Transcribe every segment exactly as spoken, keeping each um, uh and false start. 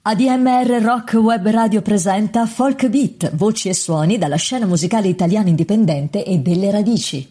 A D M R Rock Web Radio presenta Folk Beat, voci e suoni dalla scena musicale italiana indipendente e delle radici.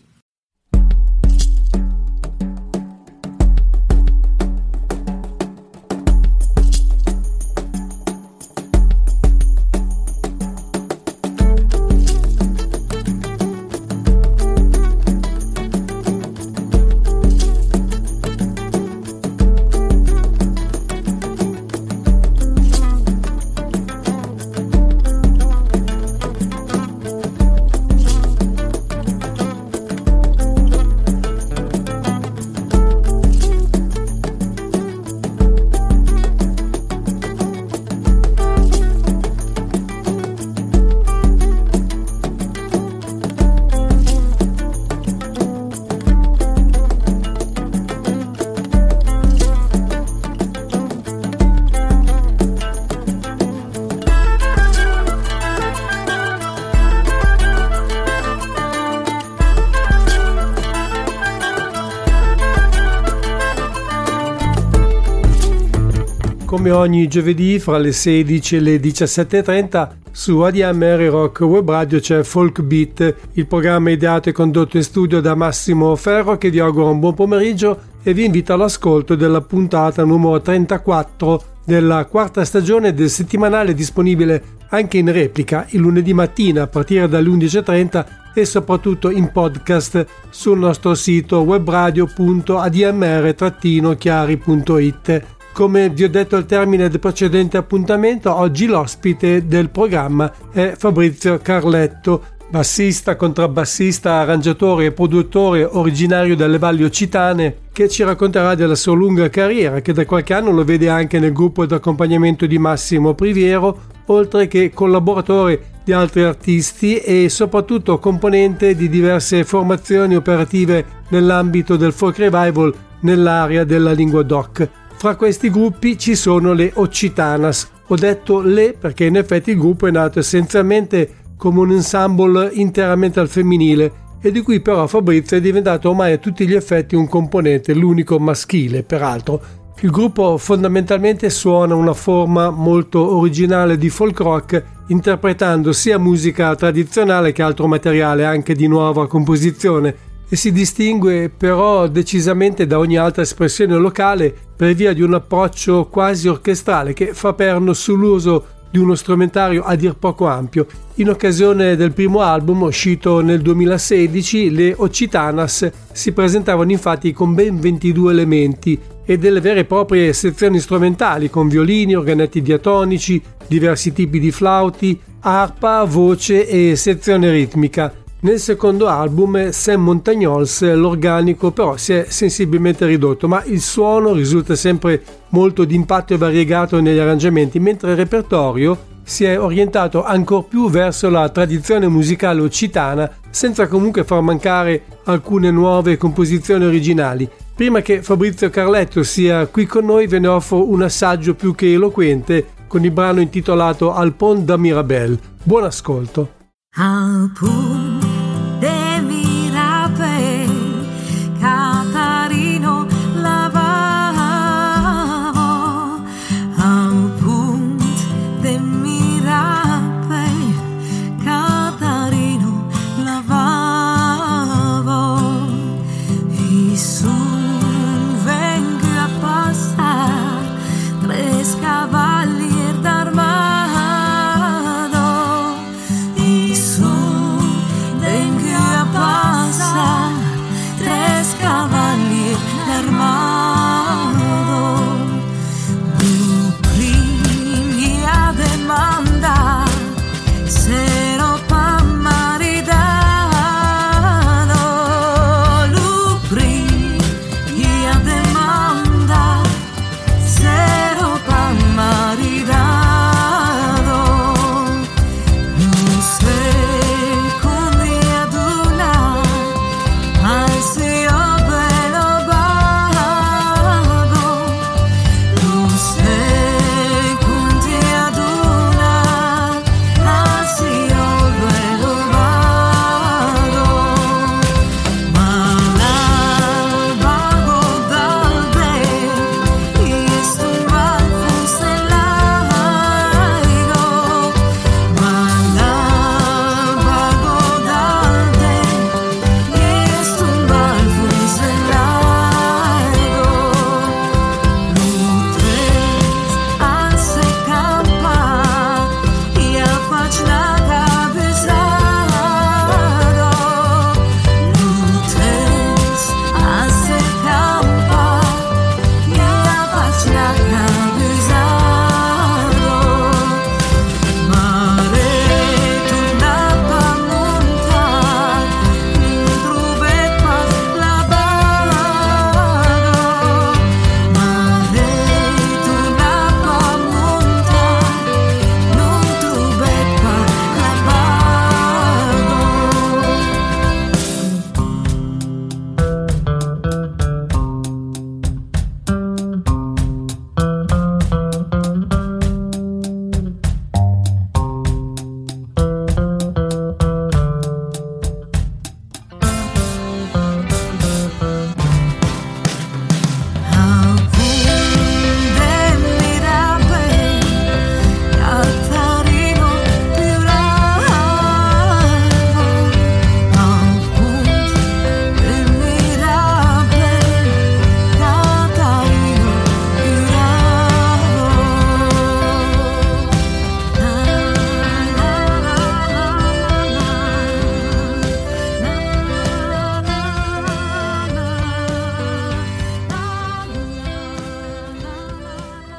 Come ogni giovedì fra le sedici e le diciassette e trenta su A D M R Rock Web Radio c'è Folk Beat, il programma ideato e condotto in studio da Massimo Ferro, che vi augura un buon pomeriggio e vi invita all'ascolto della puntata numero trentaquattro della quarta stagione del settimanale, disponibile anche in replica il lunedì mattina a partire dalle undici e trenta e soprattutto in podcast sul nostro sito webradio punto a d m r chiari punto i t. Come vi ho detto al termine del precedente appuntamento, oggi l'ospite del programma è Fabrizio Carletto, bassista, contrabbassista, arrangiatore e produttore originario delle Valli Occitane, che ci racconterà della sua lunga carriera, che da qualche anno lo vede anche nel gruppo d'accompagnamento di Massimo Priviero, oltre che collaboratore di altri artisti e soprattutto componente di diverse formazioni operative nell'ambito del folk revival nell'area della lingua doc. Fra questi gruppi ci sono le Occitanas. Ho detto le perché in effetti il gruppo è nato essenzialmente come un ensemble interamente al femminile e di cui però Fabrizio è diventato ormai a tutti gli effetti un componente, l'unico maschile peraltro. Il gruppo fondamentalmente suona una forma molto originale di folk rock, interpretando sia musica tradizionale che altro materiale anche di nuova composizione, e si distingue però decisamente da ogni altra espressione locale per via di un approccio quasi orchestrale che fa perno sull'uso di uno strumentario a dir poco ampio. In occasione del primo album uscito nel duemilasedici, le Occitanas si presentavano infatti con ben ventidue elementi e delle vere e proprie sezioni strumentali con violini, organetti diatonici, diversi tipi di flauti, arpa, voce e sezione ritmica. Nel secondo album, Sam Montagnols, l'organico però si è sensibilmente ridotto, ma il suono risulta sempre molto d'impatto e variegato negli arrangiamenti, mentre il repertorio si è orientato ancor più verso la tradizione musicale occitana, senza comunque far mancare alcune nuove composizioni originali. Prima che Fabrizio Carletto sia qui con noi, ve ne offro un assaggio più che eloquente con il brano intitolato Al Pont de Mirabel. Buon ascolto. Al Pont de Mirabel, Catarino lavavo. Al Pont de Mirabel, Catarino lavavo. E sun vengo a passar tres cavalier d'armado. E sun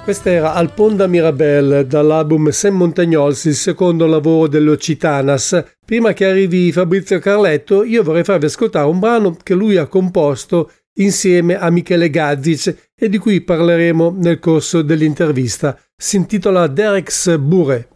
Questa era Al Ponda Mirabel dall'album Saint Montagnols, il secondo lavoro dell'Occitanas. Prima che arrivi Fabrizio Carletto, io vorrei farvi ascoltare un brano che lui ha composto insieme a Michele Gazic e di cui parleremo nel corso dell'intervista. Si intitola Derek's Bure.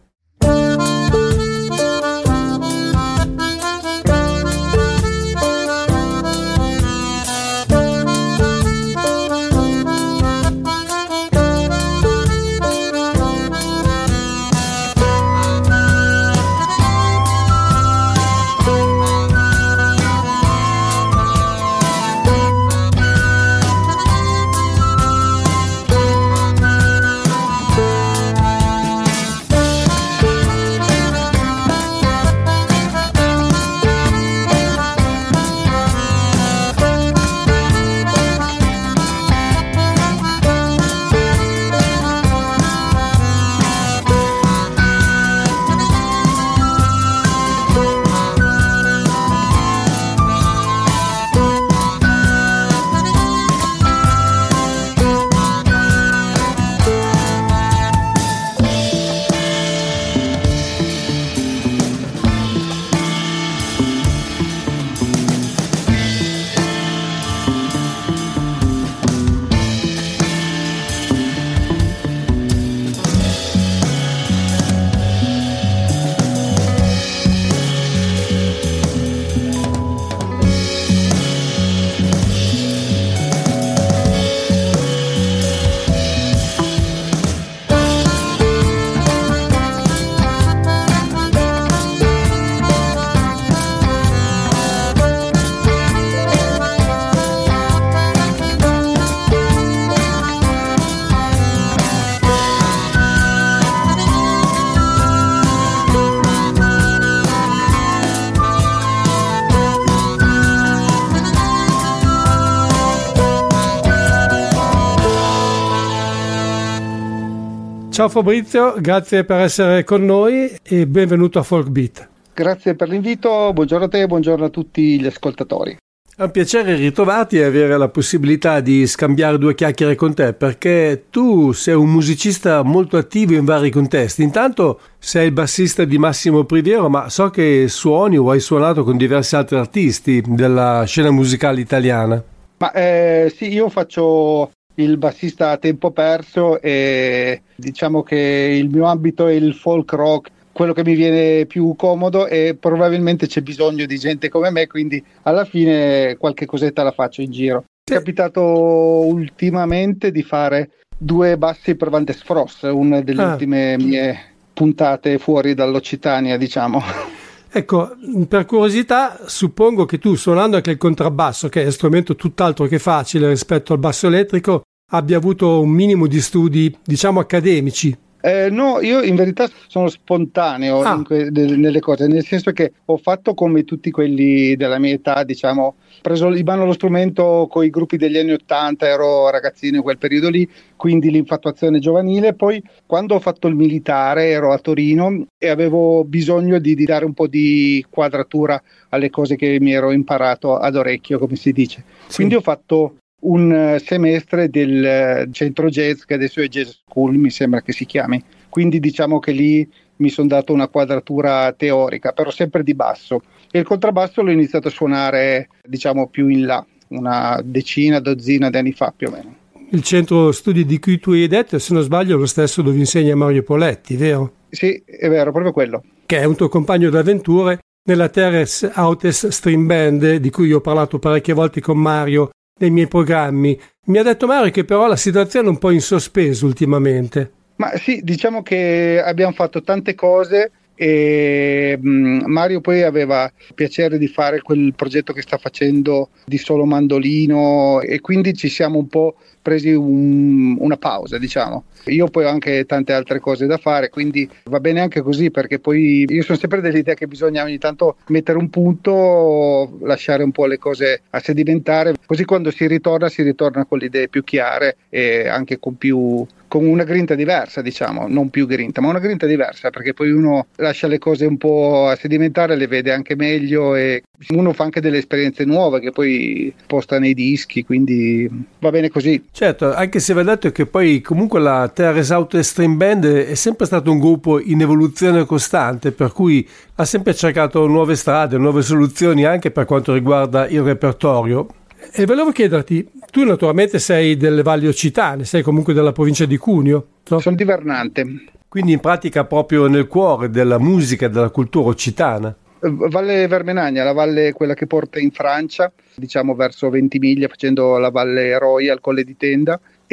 Ciao Fabrizio, grazie per essere con noi e benvenuto a Folk Beat. Grazie per l'invito, buongiorno a te e buongiorno a tutti gli ascoltatori. È un piacere ritrovarti e avere la possibilità di scambiare due chiacchiere con te, perché tu sei un musicista molto attivo in vari contesti. Intanto sei il bassista di Massimo Priviero, ma so che suoni o hai suonato con diversi altri artisti della scena musicale italiana. Ma eh, sì, io faccio il bassista a tempo perso e diciamo che il mio ambito è il folk rock, quello che mi viene più comodo, e probabilmente c'è bisogno di gente come me, quindi alla fine qualche cosetta la faccio in giro. È capitato ultimamente di fare due bassi per Vantes Frost, una delle ah. ultime mie puntate fuori dall'Occitania, diciamo. Ecco, per curiosità, suppongo che tu, suonando anche il contrabbasso, che è uno strumento tutt'altro che facile rispetto al basso elettrico, abbia avuto un minimo di studi, diciamo, accademici. Eh, no, io in verità sono spontaneo ah. in que- nelle cose, nel senso che ho fatto come tutti quelli della mia età, diciamo, preso in mano lo strumento con i gruppi degli anni ottanta, ero ragazzino in quel periodo lì, quindi l'infatuazione giovanile. Poi quando ho fatto il militare ero a Torino e avevo bisogno di, di dare un po' di quadratura alle cose che mi ero imparato ad orecchio, come si dice. Sì. Quindi ho fatto un semestre del centro jazz, che adesso è Jazz School, mi sembra che si chiami, quindi diciamo che lì mi sono dato una quadratura teorica, però sempre di basso, e il contrabbasso l'ho iniziato a suonare diciamo più in là, una decina, dozzina di anni fa più o meno. Il centro studi di cui tu hai detto, se non sbaglio, è lo stesso dove insegna Mario Poletti, vero? Sì, è vero, proprio quello. Che è un tuo compagno d'avventure nella Terres Autes String Band, di cui ho parlato parecchie volte con Mario nei miei programmi. Mi ha detto Mario che però la situazione è un po' in sospeso ultimamente. Ma sì, diciamo che abbiamo fatto tante cose e mh, Mario poi aveva piacere di fare quel progetto che sta facendo di solo mandolino, e quindi ci siamo un po' presi un, una pausa, diciamo. Io poi ho anche tante altre cose da fare, quindi va bene anche così, perché poi io sono sempre dell'idea che bisogna ogni tanto mettere un punto, lasciare un po' le cose a sedimentare, così quando si ritorna si ritorna con le idee più chiare e anche con più con una grinta diversa, diciamo, non più grinta, ma una grinta diversa, perché poi uno lascia le cose un po' a sedimentare, le vede anche meglio e uno fa anche delle esperienze nuove che poi posta nei dischi, quindi va bene così. Certo, anche se va detto che poi comunque la Terrace House Extreme Band è sempre stato un gruppo in evoluzione costante, per cui ha sempre cercato nuove strade, nuove soluzioni anche per quanto riguarda il repertorio. E volevo chiederti, tu naturalmente sei delle Valli Occitane, sei comunque della provincia di Cuneo, no? Sono di Vernante. Quindi in pratica proprio nel cuore della musica e della cultura occitana. Valle Vermenagna, la valle quella che porta in Francia, diciamo verso Ventimiglia, facendo la Valle Roia, Colle di Tenda,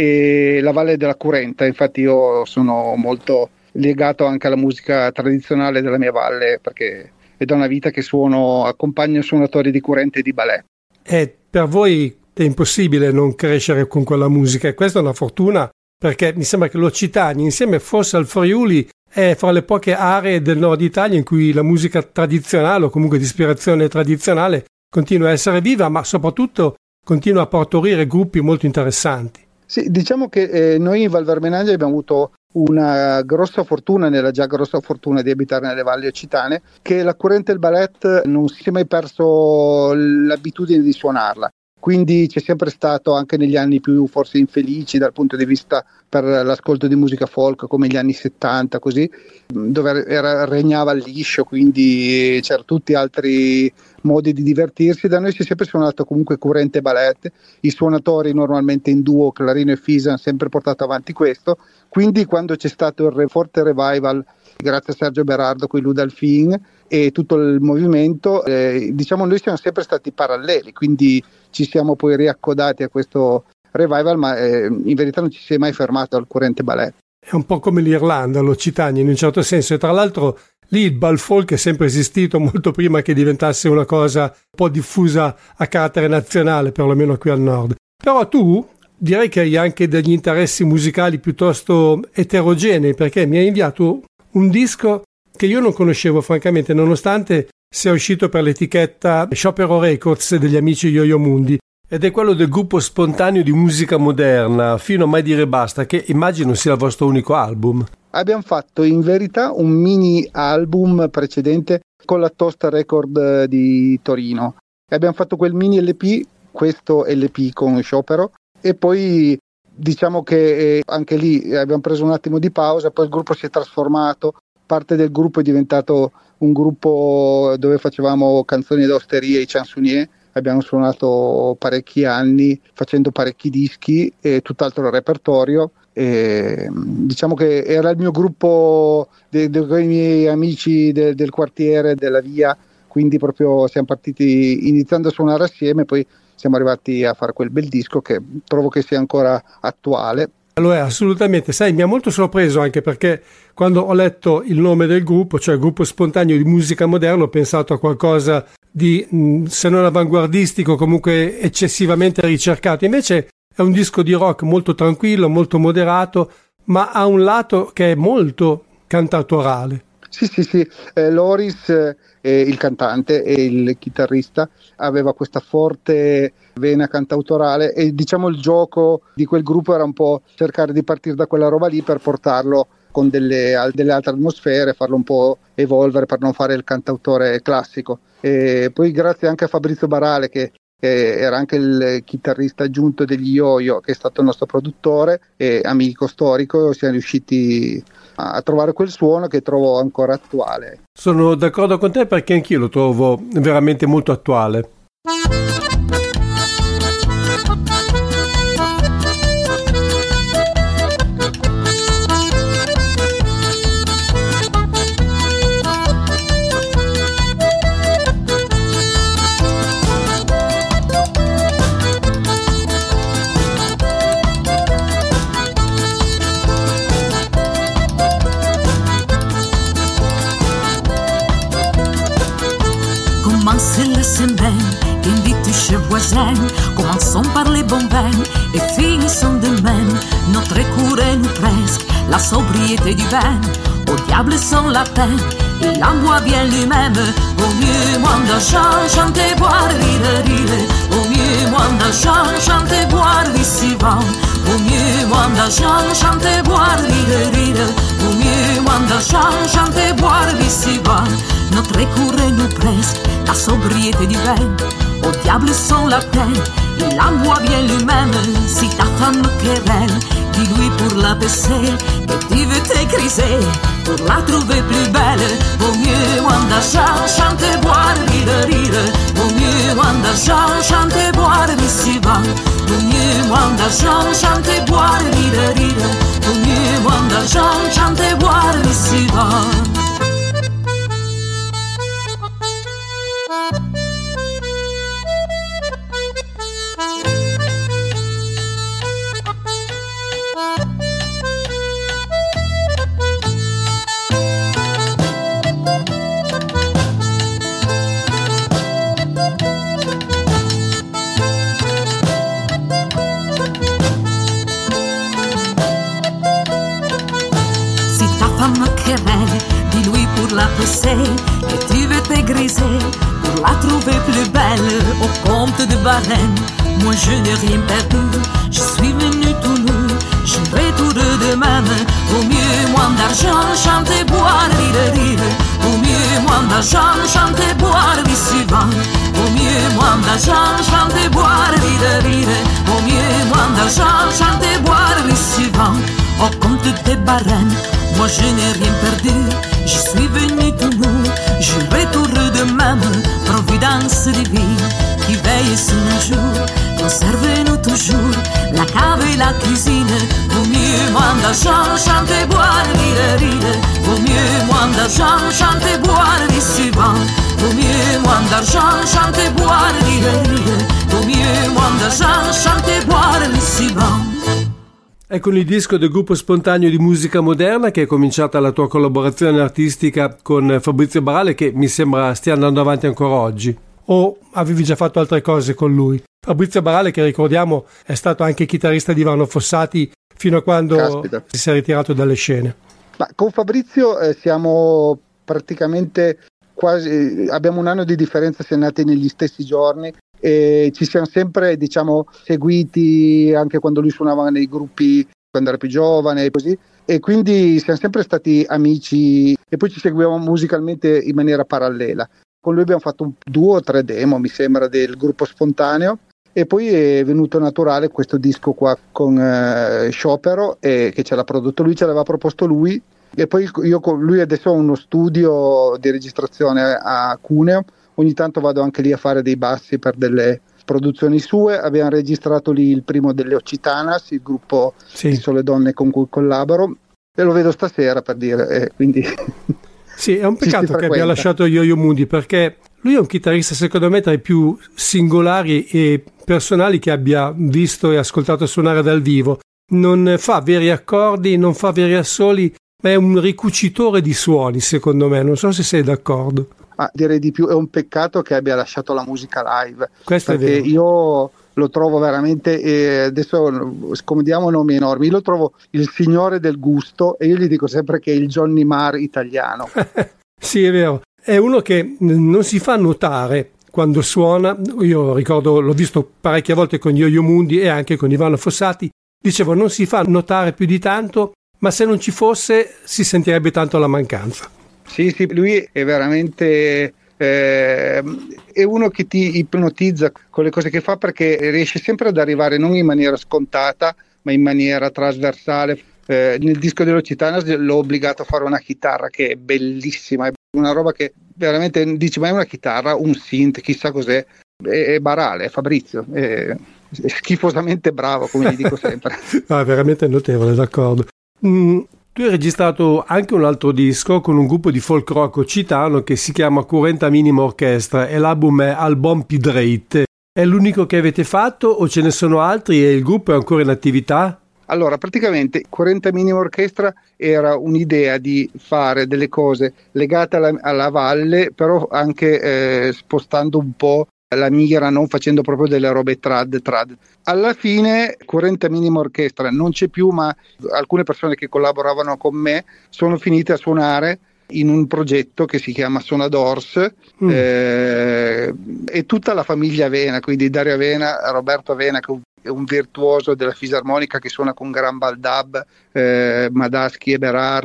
e la Valle della Curenta. Infatti io sono molto legato anche alla musica tradizionale della mia valle, perché è da una vita che suono, accompagno suonatori di curente e di ballet. E per voi è impossibile non crescere con quella musica, e questa è una fortuna, perché mi sembra che l'Occitania, insieme forse al Friuli, è fra le poche aree del nord Italia in cui la musica tradizionale o comunque di ispirazione tradizionale continua a essere viva, ma soprattutto continua a partorire gruppi molto interessanti. Sì, diciamo che eh, noi in Val Vermenaglia abbiamo avuto una grossa fortuna, nella già grossa fortuna di abitare nelle valli occitane, che la curente e il ballet non si è mai perso l'abitudine di suonarla. Quindi c'è sempre stato, anche negli anni più forse infelici dal punto di vista per l'ascolto di musica folk, come gli anni settanta, così, dove era, regnava il liscio, quindi c'erano tutti altri modi di divertirsi. Da noi si è sempre suonato comunque curente e ballet, i suonatori normalmente in duo, clarino e fisa, hanno sempre portato avanti questo. Quindi quando c'è stato il re, forte revival, grazie a Sergio Berardo con i Ludalfin e tutto il movimento, eh, diciamo noi siamo sempre stati paralleli, quindi ci siamo poi riaccodati a questo revival, ma eh, in verità non ci si è mai fermato al curente ballet. È un po' come l'Irlanda, l'Occitania in un certo senso, e tra l'altro lì il bal folk è sempre esistito molto prima che diventasse una cosa un po' diffusa a carattere nazionale, perlomeno qui al nord. Però tu direi che hai anche degli interessi musicali piuttosto eterogenei, perché mi hai inviato un disco che io non conoscevo francamente, nonostante sia uscito per l'etichetta Sciopero Records degli amici Yo-Yo Mundi, ed è quello del gruppo spontaneo di musica moderna Fino a mai dire basta, che immagino sia il vostro unico album. Abbiamo fatto in verità un mini album precedente con la Tosta Record di Torino e abbiamo fatto quel mini L P, questo L P con Sciopero, e poi diciamo che anche lì abbiamo preso un attimo di pausa, poi il gruppo si è trasformato, parte del gruppo è diventato un gruppo dove facevamo canzoni d'osteria, i chansonnier, abbiamo suonato parecchi anni facendo parecchi dischi e tutt'altro repertorio, e diciamo che era il mio gruppo dei de, de, miei amici de, del quartiere, della via, quindi proprio siamo partiti iniziando a suonare assieme, poi siamo arrivati a fare quel bel disco che trovo che sia ancora attuale. Allora, assolutamente, sai, mi ha molto sorpreso anche perché quando ho letto il nome del gruppo, cioè Gruppo Spontaneo di Musica Moderna, ho pensato a qualcosa di, se non avanguardistico, comunque eccessivamente ricercato. Invece è un disco di rock molto tranquillo, molto moderato, ma ha un lato che è molto cantautorale. Sì, sì, sì, eh, Loris, eh, il cantante e il chitarrista, aveva questa forte vena cantautorale e diciamo il gioco di quel gruppo era un po' cercare di partire da quella roba lì per portarlo con delle, delle altre atmosfere, farlo un po' evolvere per non fare il cantautore classico. E poi grazie anche a Fabrizio Barale che che era anche il chitarrista aggiunto degli Yo-Yo, che è stato il nostro produttore e amico storico, siamo riusciti a trovare quel suono che trovo ancora attuale. Sono d'accordo con te perché anch'io lo trovo veramente molto attuale. Commençons par les bons vins et finissons demain. Notre cour est nous presque la sobriété du vin. Au diable sans la peine, il en boit bien lui-même. Au mieux moins d'argent, chanter, boire, rire, rire. Au mieux moins d'argent, chanter, boire, d'ici vent. Au mieux moins d'argent, chanter, boire, rire, rire. Au mieux moins d'argent, chanter, boire, d'ici vent. notre cour et nous presque, la sobriété du vin, au diable sans la peine, il emploie bien lui-même, si ta femme querelle, dis-lui pour la baisser, que tu veux t'écriser, pour la trouver plus belle, vaut mieux quando chanter, boire, rire, rire, vaut mieux quando chanter, boire, vi si va, vaut mieux quando chanter, boire, rire, rire, vaut mieux quando chanter, boire, vi si va. Dis-lui pour la presser, que tu veux te griser, pour la trouver plus belle, au compte de Barème. Moi je n'ai rien perdu, je suis venu tout nu, je retourne de même. Au mieux moins d'argent, chanter, boire, rire, rire. Au mieux moins d'argent, chanter, boire, vi si va. Au mieux moins d'argent, chanter, boire, rire, rire. Au mieux moins d'argent, chanter, boire, vi si va. Au compte de Barème. Moi je n'ai rien perdu, je suis venu tout nu, je retourne de même, providence divine, qui veille sur nos jours, conserve-nous toujours, la cave et la cuisine, au mieux moins d'argent, chanter, boire, rire, rire, au mieux moins d'argent, chanter, boire, vi si va, au mieux moins d'argent, chanter, boire, rire, rire, au mieux moins d'argent, chanter, boire, vi si va. È con il disco del gruppo Spontaneo di musica moderna che è cominciata la tua collaborazione artistica con Fabrizio Barale, che mi sembra stia andando avanti ancora oggi. O avevi già fatto altre cose con lui? Fabrizio Barale, che ricordiamo è stato anche chitarrista di Ivano Fossati fino a quando Caspita. si è ritirato dalle scene. Ma con Fabrizio eh, siamo praticamente quasi, abbiamo un anno di differenza, siamo nati negli stessi giorni. E ci siamo sempre, diciamo, seguiti anche quando lui suonava nei gruppi quando era più giovane e così, e quindi siamo sempre stati amici e poi ci seguivamo musicalmente in maniera parallela. Con lui abbiamo fatto un due o tre demo, mi sembra, del gruppo Spontaneo, e poi è venuto naturale questo disco qua con eh, Sciopero, e che ce l'ha prodotto lui, ce l'aveva proposto lui, e poi io con lui adesso ho uno studio di registrazione a Cuneo. Ogni tanto vado anche lì a fare dei bassi per delle produzioni sue. Abbiamo registrato lì il primo delle Occitanas, il gruppo sì. di sole donne con cui collaboro, e lo vedo stasera, per dire, eh, quindi sì, è un peccato che abbia lasciato Yo-Yo Moody, perché lui è un chitarrista secondo me tra i più singolari e personali che abbia visto e ascoltato suonare dal vivo. Non fa veri accordi, non fa veri assoli, ma è un ricucitore di suoni, secondo me. Non so se sei d'accordo. Ma direi di più, è un peccato che abbia lasciato la musica live. Questo perché è vero. Io lo trovo veramente, eh, adesso scomodiamo nomi enormi, io lo trovo il signore del gusto, e io gli dico sempre che è il Johnny Marr italiano. Sì, è vero. È uno che non si fa notare quando suona. Io ricordo, l'ho visto parecchie volte con Yo-Yo Moody e anche con Ivano Fossati. Dicevo, non si fa notare più di tanto, ma se non ci fosse si sentirebbe tanto la mancanza. Sì, sì, lui è veramente eh, è uno che ti ipnotizza con le cose che fa, perché riesce sempre ad arrivare non in maniera scontata, ma in maniera trasversale. Eh, nel disco dell'Occitana l'ho obbligato a fare una chitarra che è bellissima, è una roba che veramente dici, ma è una chitarra, un synth, chissà cos'è, è, è Barale, è Fabrizio, è, è schifosamente bravo, come gli dico sempre. Ah, veramente notevole, d'accordo. Mm. Tu hai registrato anche un altro disco con un gruppo di folk rock occitano che si chiama quaranta Minima Orchestra, e l'album è Album Pidrate. È l'unico che avete fatto o ce ne sono altri, e il gruppo è ancora in attività? Allora, praticamente quaranta Minima Orchestra era un'idea di fare delle cose legate alla, alla valle, però anche eh, spostando un po' la mira, non facendo proprio delle robe trad trad. Alla fine quaranta Minima Orchestra non c'è più, ma alcune persone che collaboravano con me sono finite a suonare in un progetto che si chiama Sonadors, mm. eh, e tutta la famiglia Avena, quindi Dario Avena, Roberto Avena, che è un virtuoso della fisarmonica che suona con Gran Baldab, eh, Madaschi e Berardo,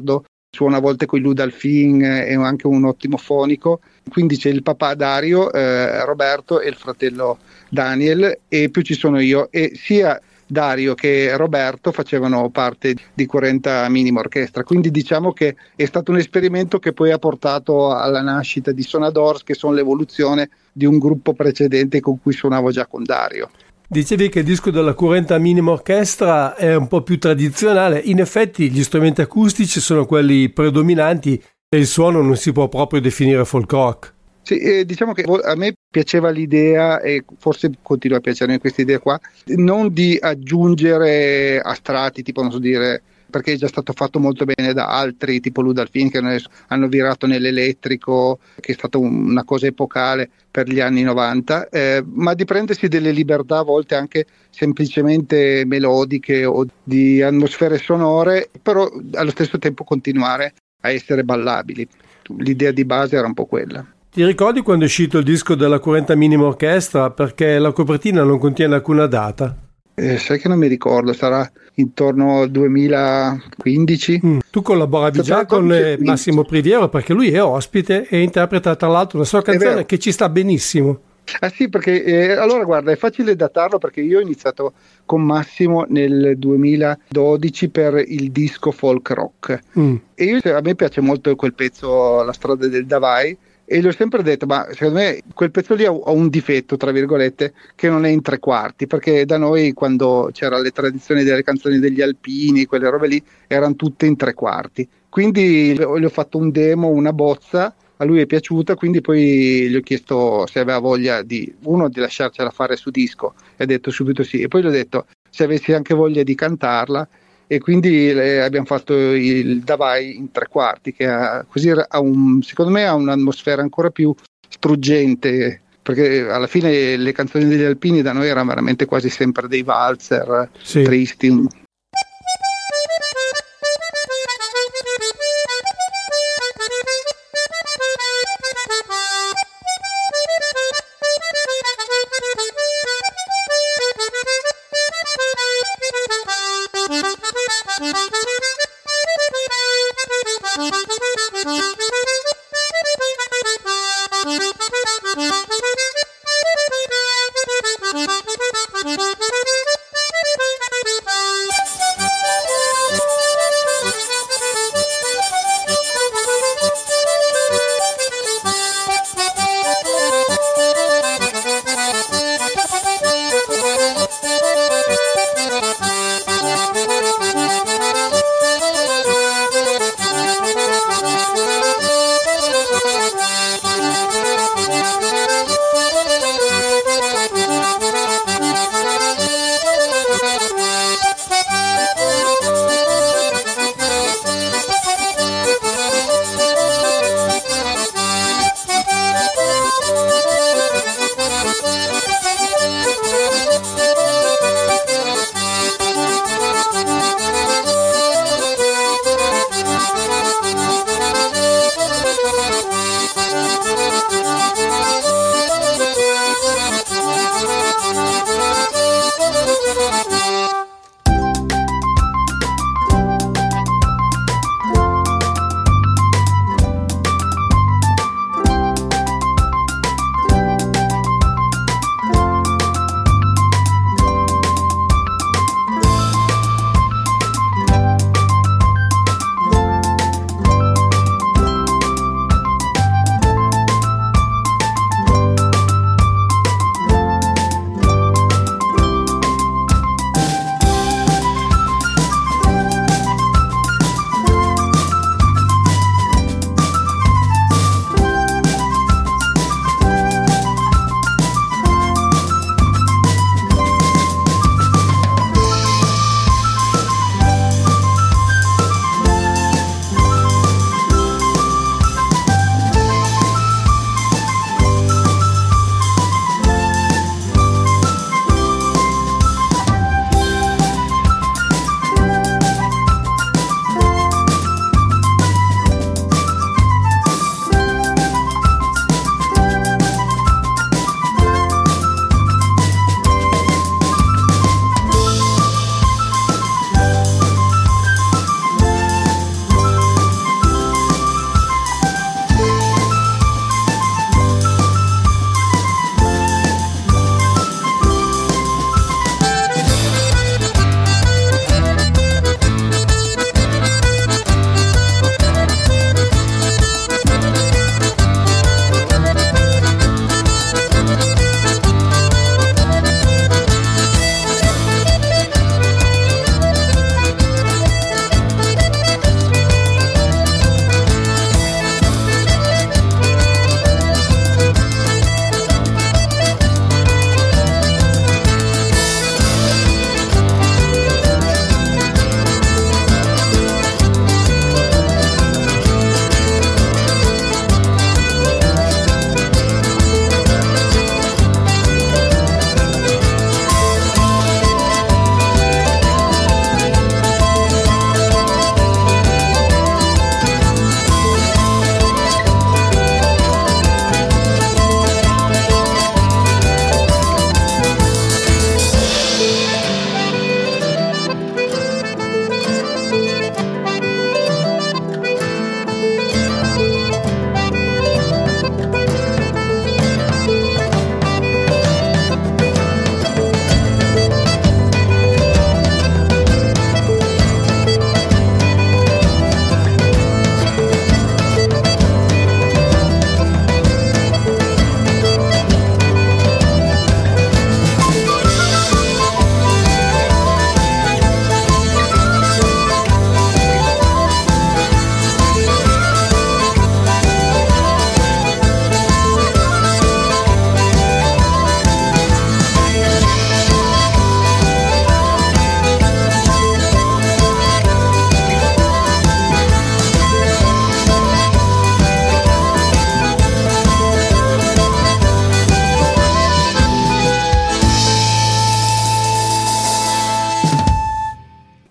suona a volte con i Ludalfin, è anche un ottimo fonico. Quindi c'è il papà Dario, eh, Roberto e il fratello Daniel, e più ci sono io, e sia Dario che Roberto facevano parte di quaranta Minima Orchestra, quindi diciamo che è stato un esperimento che poi ha portato alla nascita di Sonadors, che sono l'evoluzione di un gruppo precedente con cui suonavo già con Dario. Dicevi che il disco della quaranta Minima Orchestra è un po' più tradizionale, in effetti gli strumenti acustici sono quelli predominanti e il suono non si può proprio definire folk rock. Sì, eh, diciamo che a me piaceva l'idea, e forse continua a piacermi questa idea qua, non di aggiungere a strati, tipo non so dire, perché è già stato fatto molto bene da altri, tipo Ludalfin, che hanno virato nell'elettrico, che è stata una cosa epocale per gli anni novanta, eh, ma di prendersi delle libertà a volte anche semplicemente melodiche o di atmosfere sonore, però allo stesso tempo continuare a essere ballabili. L'idea di base era un po' quella. Ti ricordi quando è uscito il disco della quaranta Minima Orchestra? Perché la copertina non contiene alcuna data. Eh, sai che non mi ricordo, sarà intorno al duemilaquindici. Mm. Tu collaboravi già con eh, Massimo Priviero, perché lui è ospite e interpreta tra l'altro una sua canzone che ci sta benissimo. Ah sì, perché eh, allora guarda, è facile datarlo perché io ho iniziato con Massimo nel duemiladodici per il disco folk rock, mm. e io, a me piace molto quel pezzo, La strada del Davai, e gli ho sempre detto, ma secondo me quel pezzo lì ha un difetto, tra virgolette, che non è in tre quarti, perché da noi quando c'era le tradizioni delle canzoni degli alpini, quelle robe lì, erano tutte in tre quarti. Quindi gli ho fatto un demo, una bozza, a lui è piaciuta, quindi poi gli ho chiesto se aveva voglia di, uno, di lasciarcela fare su disco, e ha detto subito sì, e poi gli ho detto se avessi anche voglia di cantarla, e quindi eh, abbiamo fatto il Davai in tre quarti, che ha, così ha un, secondo me ha un'atmosfera ancora più struggente, perché alla fine le canzoni degli alpini da noi erano veramente quasi sempre dei valzer, sì, tristi.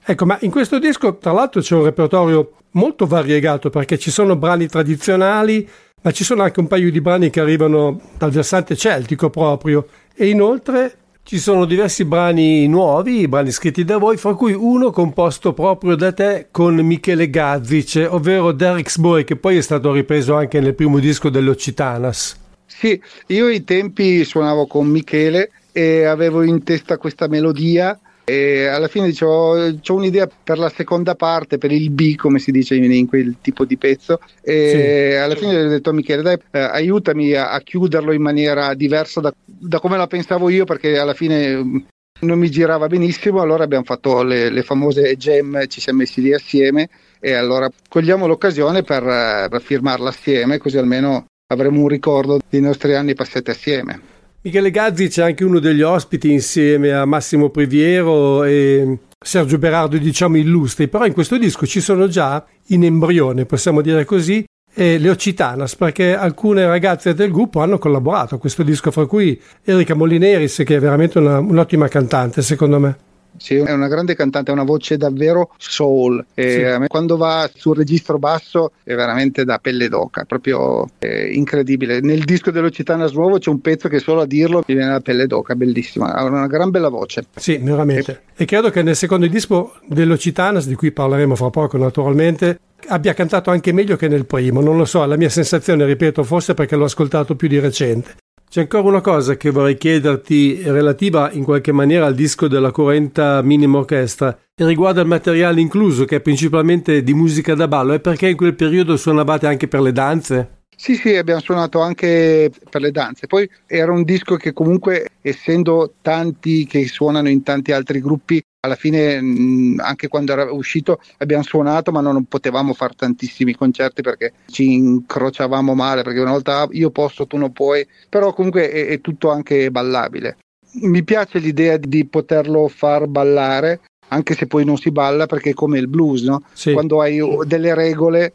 Ecco, ma in questo disco tra l'altro c'è un repertorio molto variegato, perché ci sono brani tradizionali, ma ci sono anche un paio di brani che arrivano dal versante celtico proprio, e inoltre ci sono diversi brani nuovi, brani scritti da voi, fra cui uno composto proprio da te con Michele Gazzic, ovvero Derek's Boy, che poi è stato ripreso anche nel primo disco delle Occitanas. Sì, io ai tempi suonavo con Michele e avevo in testa questa melodia e alla fine dicevo c'ho un'idea per la seconda parte, per il B come si dice in, in quel tipo di pezzo, e sì. Alla fine ho detto a Michele dai eh, aiutami a, a chiuderlo in maniera diversa da, da come la pensavo io, perché alla fine non mi girava benissimo. Allora abbiamo fatto le, le famose jam, ci siamo messi lì assieme e allora cogliamo l'occasione per, per firmarla assieme, così almeno avremo un ricordo dei nostri anni passati assieme. Michele Gazzic è anche uno degli ospiti insieme a Massimo Priviero e Sergio Berardo, diciamo illustri, però in questo disco ci sono già in embrione, possiamo dire così, e le Occitanas, perché alcune ragazze del gruppo hanno collaborato a questo disco, fra cui Erika Molineris, che è veramente una, un'ottima cantante secondo me. Sì, è una grande cantante, ha una voce davvero soul e sì. A me quando va sul registro basso è veramente da pelle d'oca, proprio eh, incredibile. Nel disco dell'Occitanas nuovo c'è un pezzo che solo a dirlo mi viene la pelle d'oca, bellissima, ha una gran bella voce. Sì, veramente. E, e credo che nel secondo disco dell'Occitanas, di cui parleremo fra poco naturalmente, abbia cantato anche meglio che nel primo, non lo so, la mia sensazione, ripeto, forse perché l'ho ascoltato più di recente. C'è ancora una cosa che vorrei chiederti relativa in qualche maniera al disco della Currenta Minima Orchestra e riguarda il materiale incluso, che è principalmente di musica da ballo, e perché in quel periodo suonavate anche per le danze? Sì, sì, abbiamo suonato anche per le danze. Poi era un disco che comunque, essendo tanti che suonano in tanti altri gruppi, alla fine mh, anche quando era uscito abbiamo suonato, ma non potevamo fare tantissimi concerti perché ci incrociavamo male, perché una volta io posso, tu non puoi, però comunque è, è tutto anche ballabile. Mi piace l'idea di poterlo far ballare, anche se poi non si balla, perché è come il blues, no? Sì. Quando hai delle regole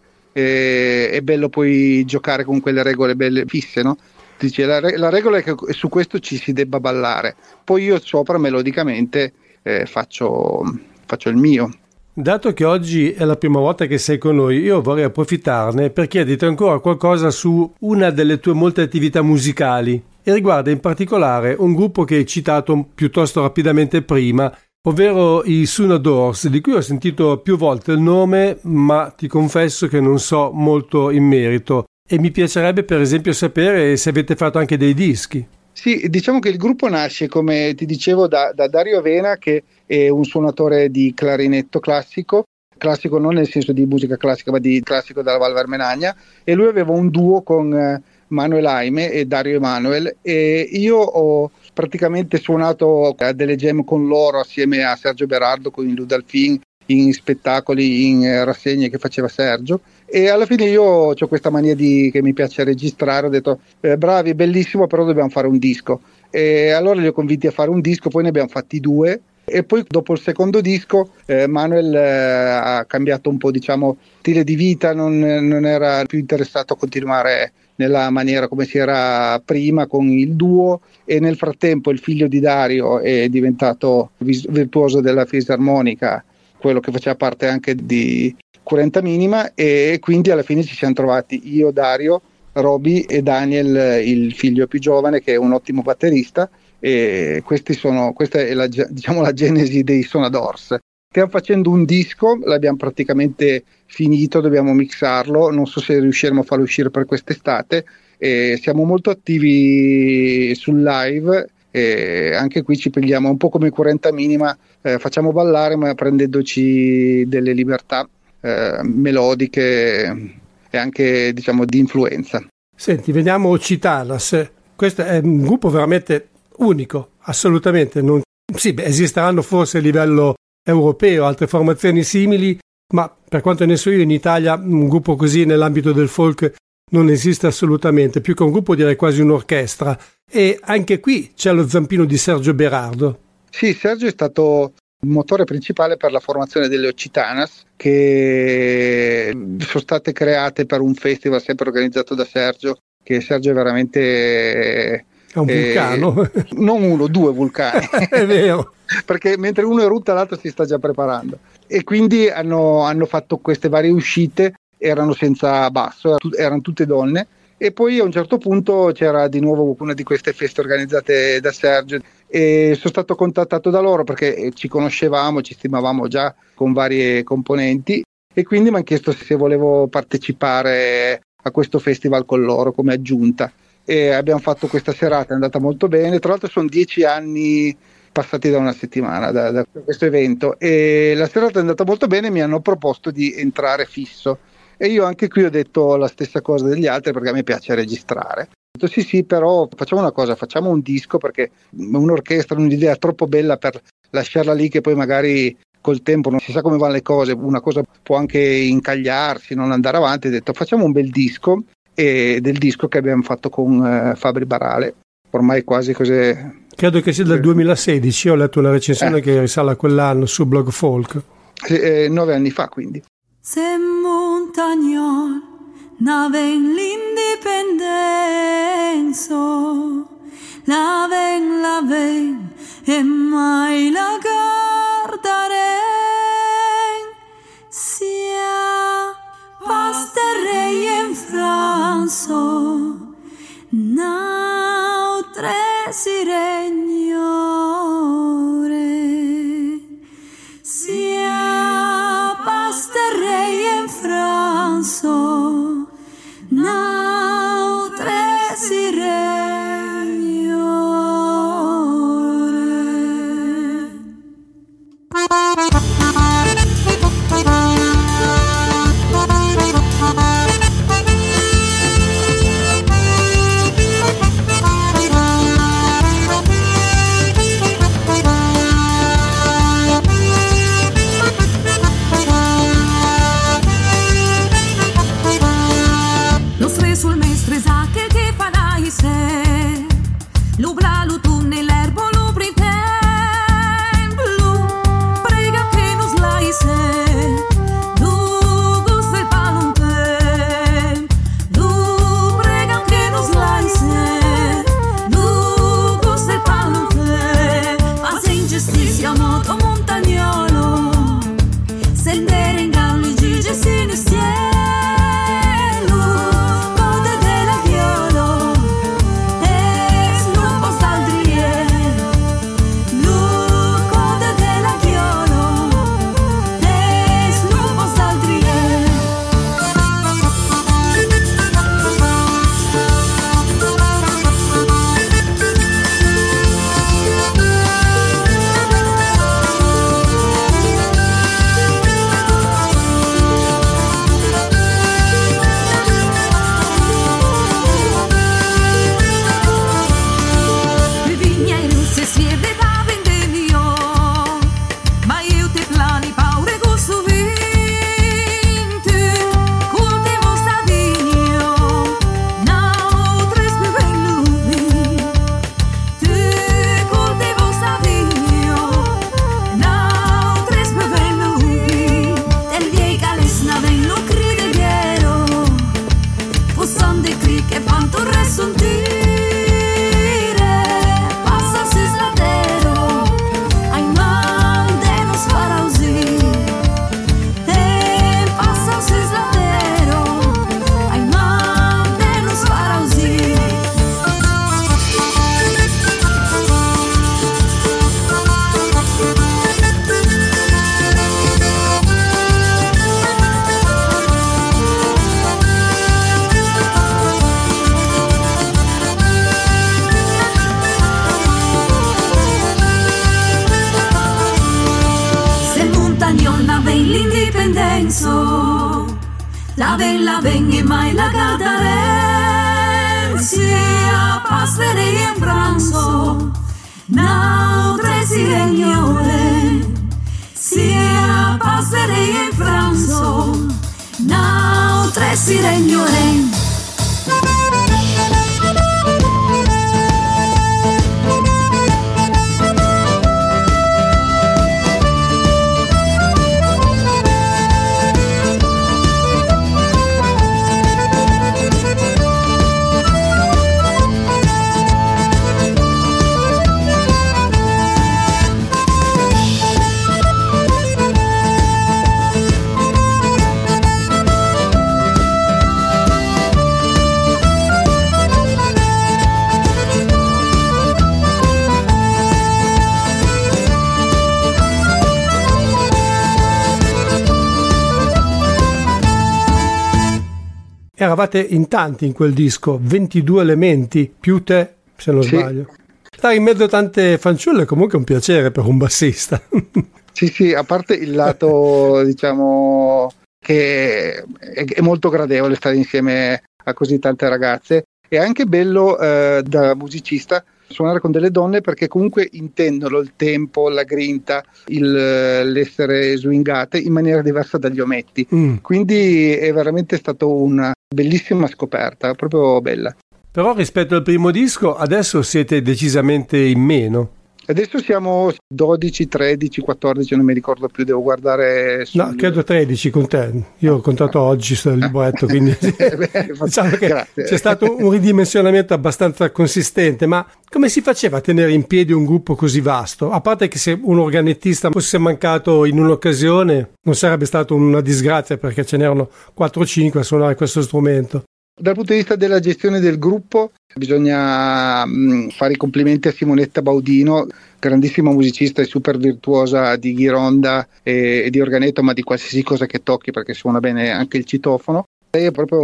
eh, è bello poi giocare con quelle regole belle fisse, no? Dice, la, la regola è che su questo ci si debba ballare, poi io sopra melodicamente Eh, faccio, faccio il mio. Dato che oggi è la prima volta che sei con noi, io vorrei approfittarne per chiederti ancora qualcosa su una delle tue molte attività musicali, e riguarda in particolare un gruppo che hai citato piuttosto rapidamente prima, ovvero i Suno Doors, di cui ho sentito più volte il nome, ma ti confesso che non so molto in merito, e mi piacerebbe per esempio sapere se avete fatto anche dei dischi. Sì, diciamo che il gruppo nasce, come ti dicevo, da, da Dario Avena, che è un suonatore di clarinetto classico, classico non nel senso di musica classica, ma di classico della Val Vermenagna, e lui aveva un duo con eh, Manuel Aime e Dario Emanuel, e io ho praticamente suonato a delle jam con loro assieme a Sergio Berardo, con il Ludalfin, in spettacoli, in eh, rassegne che faceva Sergio, e alla fine io ho questa mania di che mi piace registrare, ho detto eh, bravi, bellissimo, però dobbiamo fare un disco, e allora li ho convinti a fare un disco, poi ne abbiamo fatti due, e poi dopo il secondo disco eh, Manuel eh, ha cambiato un po', diciamo, stile di vita, non, non era più interessato a continuare nella maniera come si era prima con il duo, e nel frattempo il figlio di Dario è diventato virtuoso della fisarmonica, quello che faceva parte anche di Currenta Minima, e quindi alla fine ci siamo trovati io, Dario, Roby e Daniel, il figlio più giovane, che è un ottimo batterista, e questi sono, questa è la, diciamo, la genesi dei Suno Doors. Stiamo facendo un disco, l'abbiamo praticamente finito, dobbiamo mixarlo, non so se riusciremo a farlo uscire per quest'estate, e siamo molto attivi sul live. E anche qui ci pigliamo un po' come Currenta Minima, eh, facciamo ballare ma prendendoci delle libertà eh, melodiche e anche, diciamo, di influenza. Senti, vediamo Occitanas. Questo è un gruppo veramente unico, assolutamente. Non, sì, beh, esisteranno forse a livello europeo altre formazioni simili, ma per quanto ne so io in Italia un gruppo così nell'ambito del folk non esiste assolutamente, più che un gruppo direi quasi un'orchestra. E anche qui c'è lo zampino di Sergio Berardo. Sì, Sergio è stato il motore principale per la formazione delle Occitanas, che sono state create per un festival sempre organizzato da Sergio, che Sergio è veramente È un vulcano. Eh, non uno, due vulcani. È vero. Perché mentre uno erutta l'altro si sta già preparando. E quindi hanno, hanno fatto queste varie uscite, erano senza basso, erano tutte donne. E poi a un certo punto c'era di nuovo una di queste feste organizzate da Sergio e sono stato contattato da loro perché ci conoscevamo, ci stimavamo già con varie componenti e quindi mi hanno chiesto se volevo partecipare a questo festival con loro come aggiunta e abbiamo fatto questa serata, è andata molto bene. Tra l'altro sono dieci anni passati da una settimana da, da questo evento e la serata è andata molto bene, mi hanno proposto di entrare fisso. E io anche qui ho detto la stessa cosa degli altri perché a me piace registrare. Ho detto sì sì, però facciamo una cosa, facciamo un disco perché un'orchestra, un'idea troppo bella per lasciarla lì che poi magari col tempo non si sa come vanno le cose, una cosa può anche incagliarsi, non andare avanti. Ho detto facciamo un bel disco e del disco che abbiamo fatto con uh, Fabri Barale, ormai quasi così. Credo che sia del duemilasedici, ho letto una recensione eh. che risale a quell'anno su Blog Folk. Sì, eh, nove anni fa quindi. Se montagnol n'aven l'indipendenza, l'aven, l'aven e mai la guardaren, sia pasterrei in Franza, nautre signore, sia pasterrei in Franza, nautre signore. Lublalu tu nell'erbo lubriten blu, prega che non slai se, du gusta il palonten, du prega che non slai se, du gusta il palonten, fase ingiustizia moto montagnolo, sendere in galli gigi sinistri. La bella venga mai la cadare, sia passerei in pranzo, no tre signore, sia passerei in pranzo, no tre signore. eravate in tanti in quel disco, ventidue elementi, più te, se non sì. sbaglio. Stare in mezzo a tante fanciulle è comunque un piacere per un bassista. Sì, sì, a parte il lato, diciamo, che è, è molto gradevole stare insieme a così tante ragazze, è anche bello eh, da musicista suonare con delle donne, perché comunque intendono il tempo, la grinta, il, l'essere swingate in maniera diversa dagli ometti. Mm. Quindi è veramente stato una bellissima scoperta, proprio bella. Però rispetto al primo disco adesso siete decisamente in meno. Adesso siamo dodici, tredici, quattordici, non mi ricordo più, devo guardare sul... No, credo tredici con te. Io ho contato oggi sul libretto, quindi diciamo che Grazie. C'è stato un ridimensionamento abbastanza consistente. Ma come si faceva a tenere in piedi un gruppo così vasto? A parte che se un organettista fosse mancato in un'occasione non sarebbe stato una disgrazia, perché ce n'erano quattro o cinque a suonare questo strumento. Dal punto di vista della gestione del gruppo bisogna mh, fare i complimenti a Simonetta Baudino, grandissima musicista e super virtuosa di ghironda e, e di organetto, ma di qualsiasi cosa che tocchi, perché suona bene anche il citofono. Lei è proprio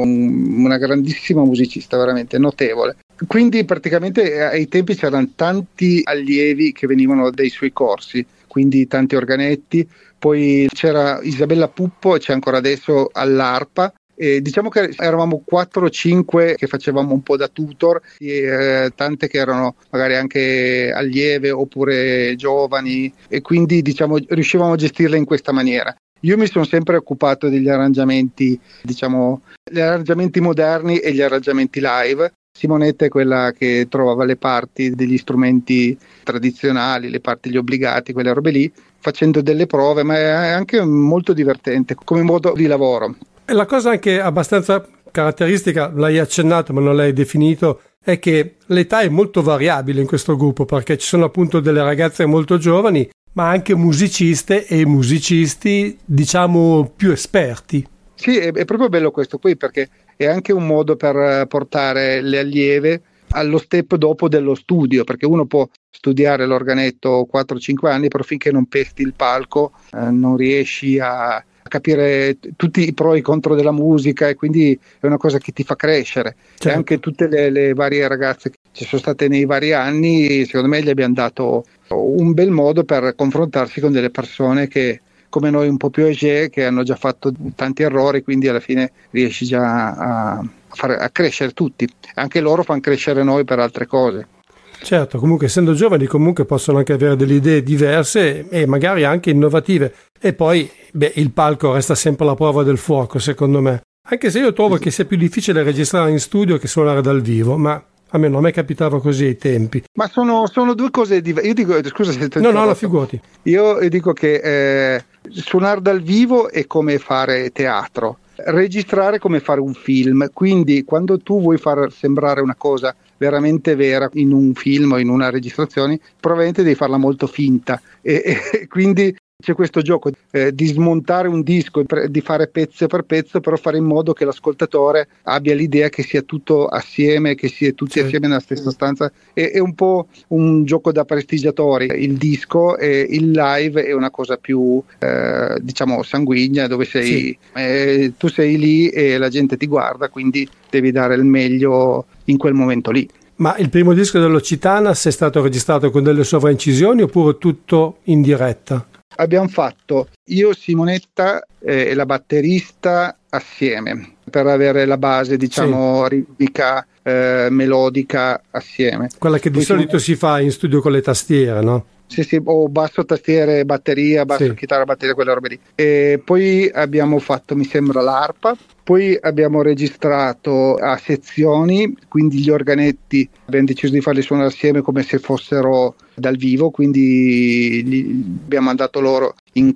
un, una grandissima musicista, veramente notevole. Quindi praticamente ai tempi c'erano tanti allievi che venivano dai suoi corsi, quindi tanti organetti. Poi c'era Isabella Puppo, c'è ancora adesso all'arpa. E diciamo che eravamo quattro o cinque che facevamo un po' da tutor, e, eh, tante che erano magari anche allieve oppure giovani, e quindi diciamo riuscivamo a gestirle in questa maniera. Io mi sono sempre occupato degli arrangiamenti, diciamo gli arrangiamenti moderni e gli arrangiamenti live. Simonetta è quella che trovava le parti degli strumenti tradizionali, le parti gli obbligati, quelle robe lì, facendo delle prove, ma è anche molto divertente come modo di lavoro. E la cosa anche abbastanza caratteristica, l'hai accennato ma non l'hai definito, è che l'età è molto variabile in questo gruppo, perché ci sono appunto delle ragazze molto giovani, ma anche musiciste e musicisti, diciamo, più esperti. Sì, è, è proprio bello questo qui, perché è anche un modo per portare le allieve allo step dopo dello studio, perché uno può studiare l'organetto quattro cinque anni, però finché non pesti il palco eh, non riesci a capire tutti i pro e i contro della musica, e quindi è una cosa che ti fa crescere. Certo. E anche tutte le, le varie ragazze che ci sono state nei vari anni, secondo me gli abbiamo dato un bel modo per confrontarsi con delle persone che come noi un po' più âgé, che hanno già fatto tanti errori, quindi alla fine riesci già a, far, a crescere tutti. Anche loro fanno crescere noi per altre cose. Certo, comunque essendo giovani comunque possono anche avere delle idee diverse e magari anche innovative, e poi beh, il palco resta sempre la prova del fuoco, secondo me, anche se io trovo che sia più difficile registrare in studio che suonare dal vivo, ma almeno a me capitava così ai tempi. Ma sono, sono due cose diverse. Io dico, scusa se ti no no no figurati, io dico che eh, suonare dal vivo è come fare teatro, registrare come fare un film, quindi quando tu vuoi far sembrare una cosa veramente vera in un film o in una registrazione, probabilmente devi farla molto finta, e, e quindi c'è questo gioco eh, di smontare un disco, di fare pezzo per pezzo, però fare in modo che l'ascoltatore abbia l'idea che sia tutto assieme, che sia tutti sì. assieme nella stessa stanza. È, è un po' un gioco da prestigiatori il disco, e il live è una cosa più eh, diciamo sanguigna, dove sei sì. eh, tu sei lì e la gente ti guarda, quindi devi dare il meglio in quel momento lì. Ma il primo disco dell'Occitanas è stato registrato con delle sovraincisioni oppure tutto in diretta? Abbiamo fatto io, Simonetta eh, e la batterista assieme, per avere la base, diciamo, sì. ritmica, eh, melodica assieme. Quella che di Poi solito si... si fa in studio con le tastiere, no? Sì, sì, o basso, tastiere, batteria, basso, sì. chitarra, batteria, quelle robe lì. E poi abbiamo fatto, mi sembra, l'arpa. Poi abbiamo registrato a sezioni, quindi gli organetti abbiamo deciso di farli suonare assieme come se fossero dal vivo, quindi gli abbiamo mandato loro in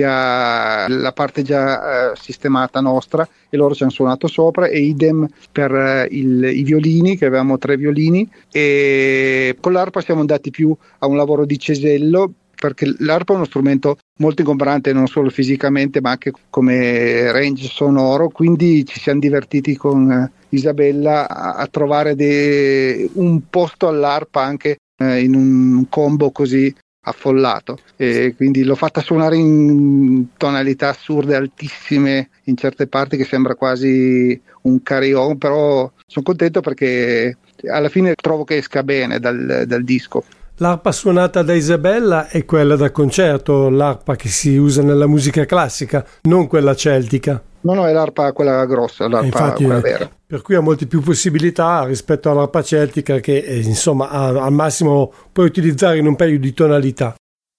cuffia la parte già eh, sistemata nostra, e loro ci hanno suonato sopra, e idem per eh, il, i violini, che avevamo tre violini, e con l'arpa siamo andati più a un lavoro di cesello, perché l'arpa è uno strumento molto ingombrante non solo fisicamente ma anche come range sonoro, quindi ci siamo divertiti con eh, Isabella a, a trovare de, un posto all'arpa anche eh, in un combo così affollato, e quindi l'ho fatta suonare in tonalità assurde altissime in certe parti, che sembra quasi un carillon, però sono contento perché alla fine trovo che esca bene dal, dal disco. L'arpa suonata da Isabella è quella da concerto, l'arpa che si usa nella musica classica, non quella celtica. No, no, è l'arpa quella grossa, l'arpa infatti, quella vera. Per cui ha molte più possibilità rispetto all'arpa celtica che eh, insomma ha, al massimo puoi utilizzare in un paio di tonalità.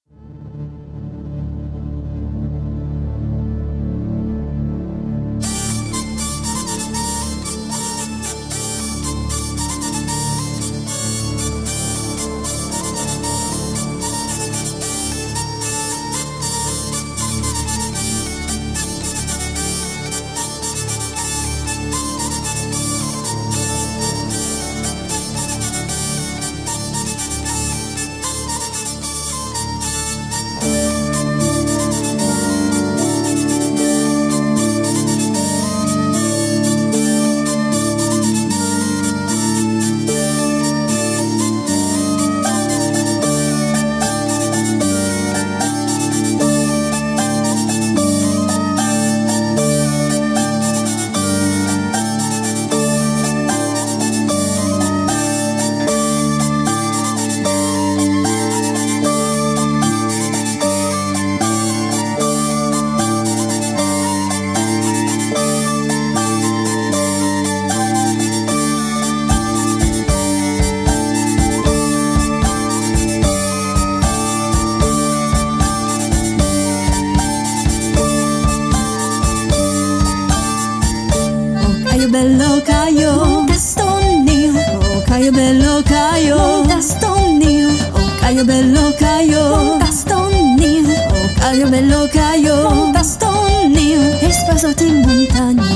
bello Caio, Montastonio, oh Caio bello Caio, Montastonio, oh Caio bello Caio, Montastonio, oh Caio bello Caio, Montastonio, e sposati in montagna,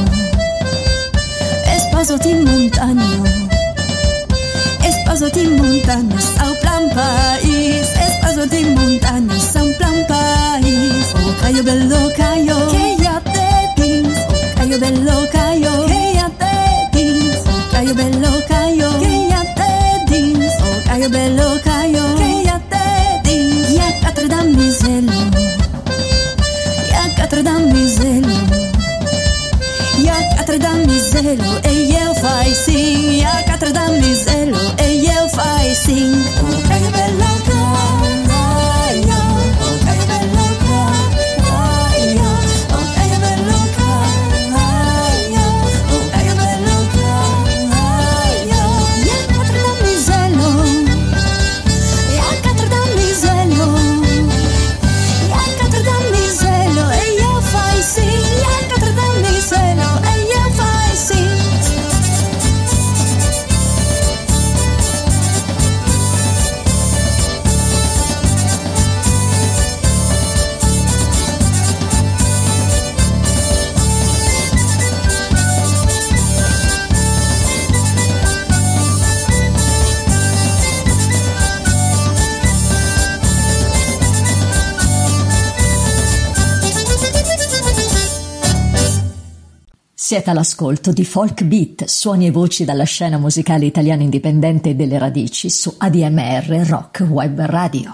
e sposati in montagna, e sposati in montagna, sau plan país, e sposati in montagna, sau plan país, oh Caio bello Caio, che ya te pins, oh Caio bello Caio, che ya te pins, oh Caio bello Caio, che ya te dins, oh Caio bello Caio, che ya te dins, ya catre da miselo, ya catre da miselo, ya catre da miselo, e eu fai sim, ya catre da miselo, e eu fai sim, oh Caio bello Caio, oh Caio bello Caio, oh Caio bello Caio, oh Caio bello Caio, ya catre da miselo, ya catre da miselo, ya catre da miselo, e eu fai sim, ya catre da miselo, e eu fai sim. Siete all'ascolto di Folk Beat, suoni e voci dalla scena musicale italiana indipendente e delle radici su A D M R Rock Web Radio.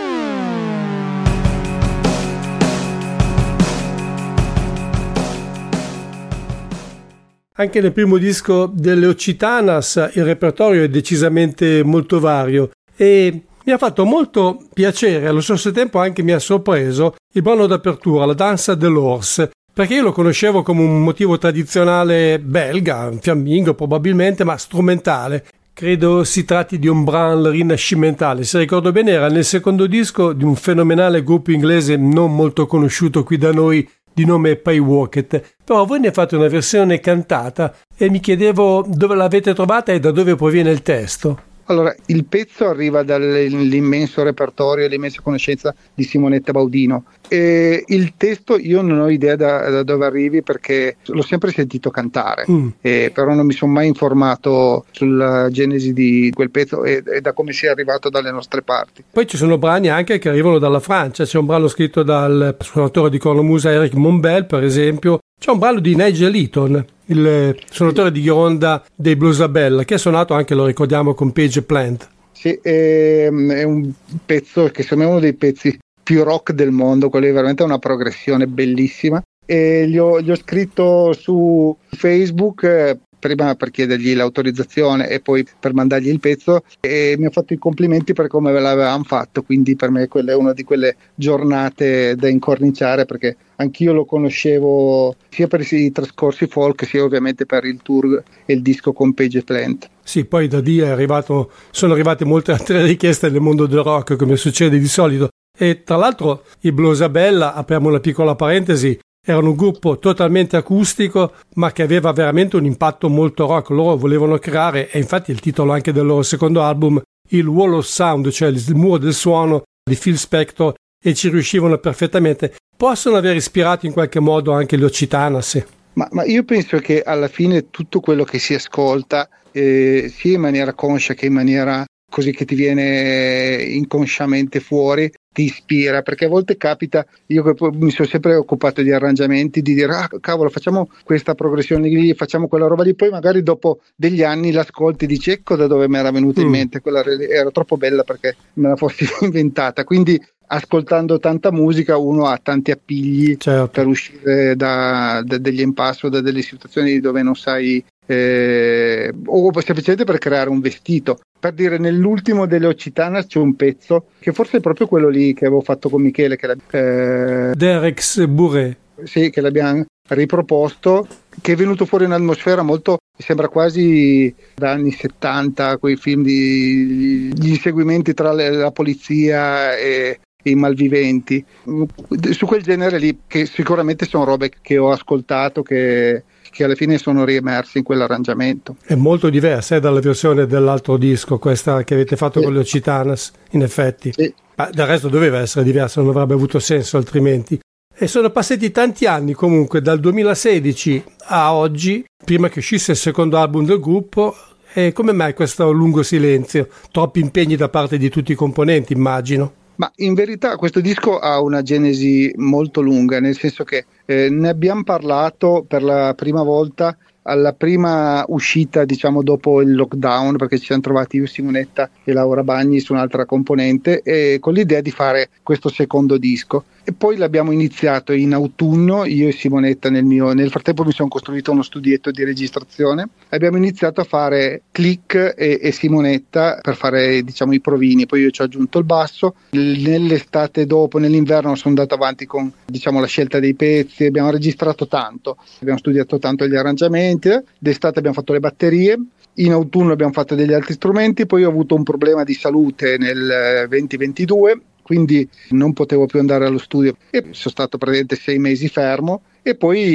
Anche nel primo disco delle Occitanas il repertorio è decisamente molto vario e mi ha fatto molto piacere, allo stesso tempo anche mi ha sorpreso il brano d'apertura, La danza dell'Orse, perché io lo conoscevo come un motivo tradizionale belga, un fiammingo probabilmente, ma strumentale. Credo si tratti di un brano rinascimentale. Se ricordo bene era nel secondo disco di un fenomenale gruppo inglese non molto conosciuto qui da noi di nome Pyewacket, però voi ne fate una versione cantata e mi chiedevo dove l'avete trovata e da dove proviene il testo. Allora, il pezzo arriva dall'immenso repertorio e l'immensa conoscenza di Simonetta Baudino. E il testo io non ho idea da, da dove arrivi perché l'ho sempre sentito cantare, mm. e però non mi sono mai informato sulla genesi di quel pezzo e, e da come sia arrivato dalle nostre parti. Poi ci sono brani anche che arrivano dalla Francia, c'è un brano scritto dal suonatore di cornamusa Eric Monbel, per esempio. C'è un brano di Nigel Eaton, il suonatore di ghironda dei Bluesabella, che ha suonato anche, lo ricordiamo, con Page Plant. Sì, è, è un pezzo che secondo me è uno dei pezzi più rock del mondo, quello è veramente una progressione bellissima. E gli ho, gli ho scritto su Facebook, eh, prima per chiedergli l'autorizzazione e poi per mandargli il pezzo, e mi ha fatto i complimenti per come ve l'avevamo fatto, quindi per me quella è una di quelle giornate da incorniciare, perché anch'io lo conoscevo sia per i trascorsi folk sia ovviamente per il tour e il disco con Page Plant. Sì, poi da lì è arrivato, sono arrivate molte altre richieste nel mondo del rock, come succede di solito, e tra l'altro i Blosabella, apriamo una piccola parentesi, erano un gruppo totalmente acustico ma che aveva veramente un impatto molto rock. Loro volevano creare, e infatti il titolo anche del loro secondo album, il Wall of Sound, cioè il muro del suono di Phil Spector, e ci riuscivano perfettamente. Possono aver ispirato in qualche modo anche gli Occitanas? Ma, ma io penso che alla fine tutto quello che si ascolta, eh, sia in maniera conscia che in maniera così che ti viene inconsciamente fuori, ti ispira, perché a volte capita, io che mi sono sempre occupato di arrangiamenti, di dire ah cavolo facciamo questa progressione lì, facciamo quella roba lì, poi magari dopo degli anni l'ascolti e dici ecco da dove mi era venuta mm. in mente, quella era troppo bella perché me la fossi inventata. Quindi ascoltando tanta musica uno ha tanti appigli, certo, per uscire da, da degli impasse, da delle situazioni dove non sai, eh, o semplicemente per creare un vestito. Per dire, nell'ultimo delle Occitanas c'è un pezzo che forse è proprio quello lì che avevo fatto con Michele, che eh, Derex Bourré, sì, che l'abbiamo riproposto, che è venuto fuori un'atmosfera molto, sembra quasi da anni settanta, quei film di gli inseguimenti tra le, la polizia e i malviventi, su quel genere lì, che sicuramente sono robe che ho ascoltato, che che alla fine sono riemersi in quell'arrangiamento. È molto diversa eh, dalla versione dell'altro disco, questa che avete fatto sì. con le Occitanas, in effetti. Sì. Ma del resto doveva essere diversa, non avrebbe avuto senso altrimenti. E sono passati tanti anni comunque, dal duemilasedici a oggi, prima che uscisse il secondo album del gruppo. E come mai questo lungo silenzio? Troppi impegni da parte di tutti i componenti, immagino. Ma in verità questo disco ha una genesi molto lunga, nel senso che eh, ne abbiamo parlato per la prima volta alla prima uscita, diciamo dopo il lockdown, perché ci siamo trovati io, Simonetta e Laura Bagni su un'altra componente, e con l'idea di fare questo secondo disco. E poi l'abbiamo iniziato in autunno, io e Simonetta nel mio, nel frattempo mi sono costruito uno studietto di registrazione, abbiamo iniziato a fare click e, e Simonetta per fare diciamo i provini, poi io ci ho aggiunto il basso. Nell'estate dopo, nell'inverno sono andato avanti con diciamo la scelta dei pezzi, abbiamo registrato tanto, abbiamo studiato tanto gli arrangiamenti, d'estate abbiamo fatto le batterie, in autunno abbiamo fatto degli altri strumenti, poi ho avuto un problema di salute nel venti ventidue, quindi non potevo più andare allo studio e sono stato praticamente sei mesi fermo, e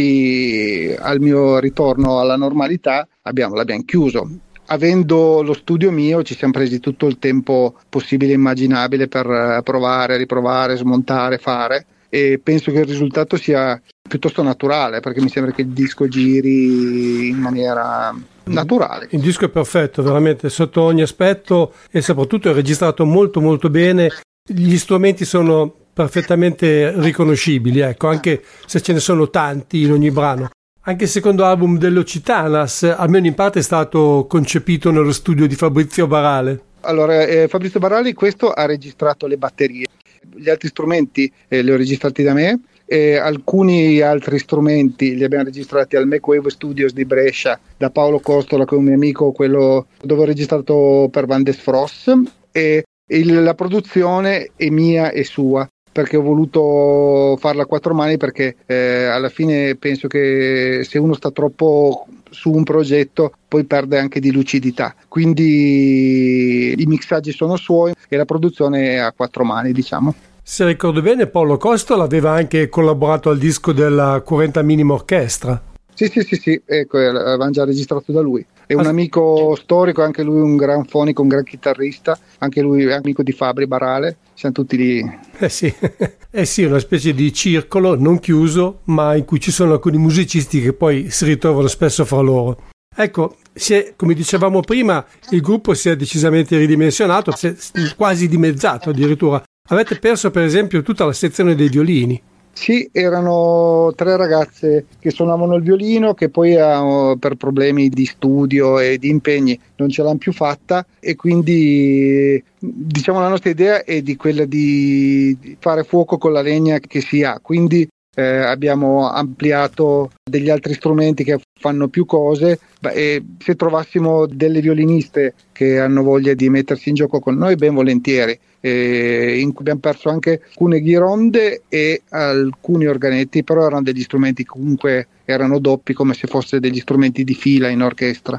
poi al mio ritorno alla normalità abbiamo, l'abbiamo chiuso. Avendo lo studio mio ci siamo presi tutto il tempo possibile e immaginabile per provare, riprovare, smontare, fare, e penso che il risultato sia piuttosto naturale, perché mi sembra che il disco giri in maniera naturale. Il disco è perfetto veramente sotto ogni aspetto, e soprattutto è registrato molto molto bene. Gli strumenti sono perfettamente riconoscibili, ecco, anche se ce ne sono tanti in ogni brano. Anche il secondo album delle Occitanas, almeno in parte, è stato concepito nello studio di Fabrizio Barale. Allora, eh, Fabrizio Barale questo ha registrato le batterie, gli altri strumenti eh, li ho registrati da me, e alcuni altri strumenti li abbiamo registrati al Macwave Studios di Brescia da Paolo Costola, che è un mio amico, quello dove ho registrato per Van des Frost, e il, la produzione è mia e sua, perché ho voluto farla a quattro mani, perché eh, alla fine penso che se uno sta troppo su un progetto poi perde anche di lucidità, quindi i mixaggi sono suoi e la produzione è a quattro mani, diciamo. Se ricordo bene, Paolo Costola aveva anche collaborato al disco della quaranta Minima Orchestra. Sì, sì, sì, sì, ecco, avevamo già registrato da lui. È un amico storico, anche lui un gran fonico, un gran chitarrista, anche lui è amico di Fabri Barale, siamo tutti lì. Eh sì, eh sì, una specie di circolo non chiuso, ma in cui ci sono alcuni musicisti che poi si ritrovano spesso fra loro. Ecco, si è, come dicevamo prima, il gruppo si è decisamente ridimensionato, si è quasi dimezzato addirittura. Avete perso per esempio tutta la sezione dei violini. Sì, erano tre ragazze che suonavano il violino, che poi uh, per problemi di studio e di impegni non ce l'hanno più fatta, e quindi diciamo la nostra idea è di quella di fare fuoco con la legna che si ha, quindi eh, abbiamo ampliato degli altri strumenti che fanno più cose, e se trovassimo delle violiniste che hanno voglia di mettersi in gioco con noi, ben volentieri. Eh, in cui abbiamo perso anche alcune ghironde e alcuni organetti, però erano degli strumenti che comunque erano doppi, come se fossero degli strumenti di fila in orchestra.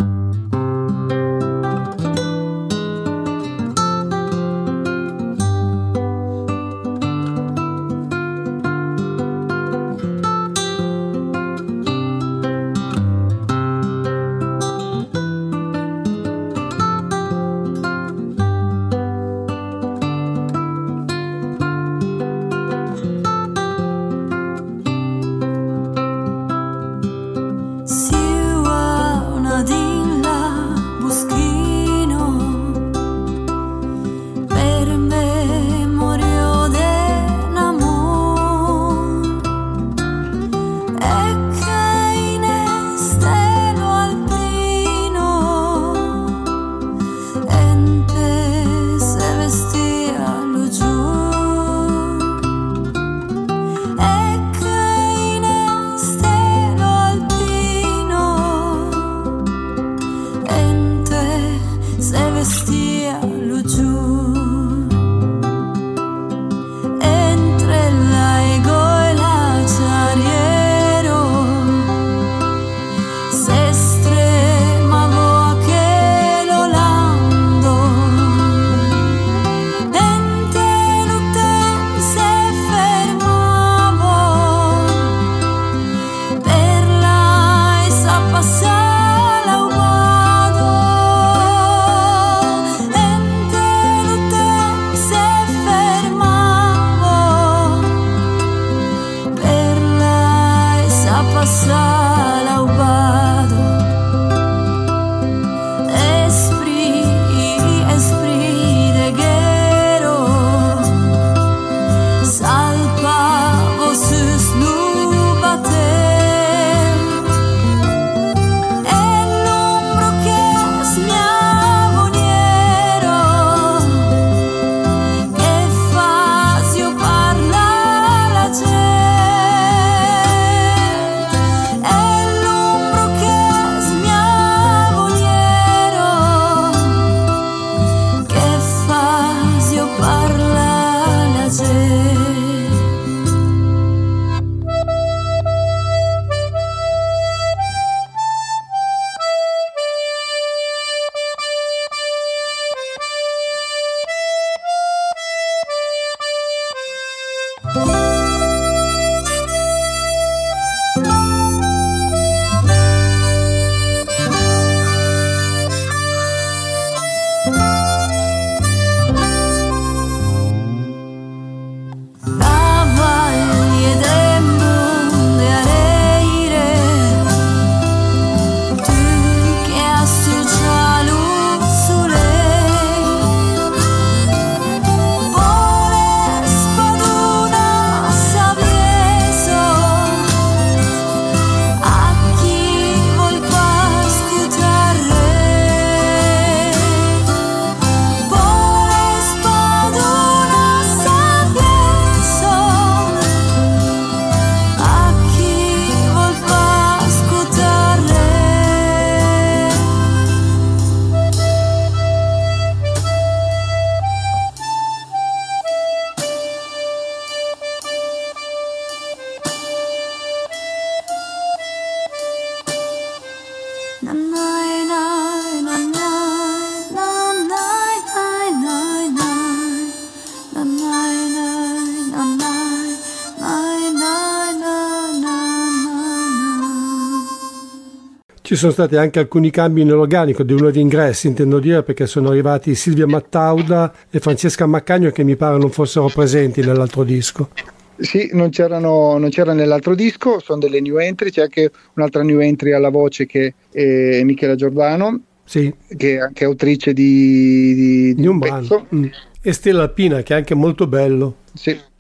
Ci sono stati anche alcuni cambi nell'organico di uno degli ingressi, intendo dire, perché sono arrivati Silvia Mattauda e Francesca Maccagno, che mi pare non fossero presenti nell'altro disco. Sì, non c'erano, non c'era nell'altro disco, sono delle new entry, c'è anche un'altra new entry alla voce che è Michela Giordano, sì, che è anche autrice di, di, di un pezzo. Mm. E Stella Alpina, che è anche molto bello. Sì.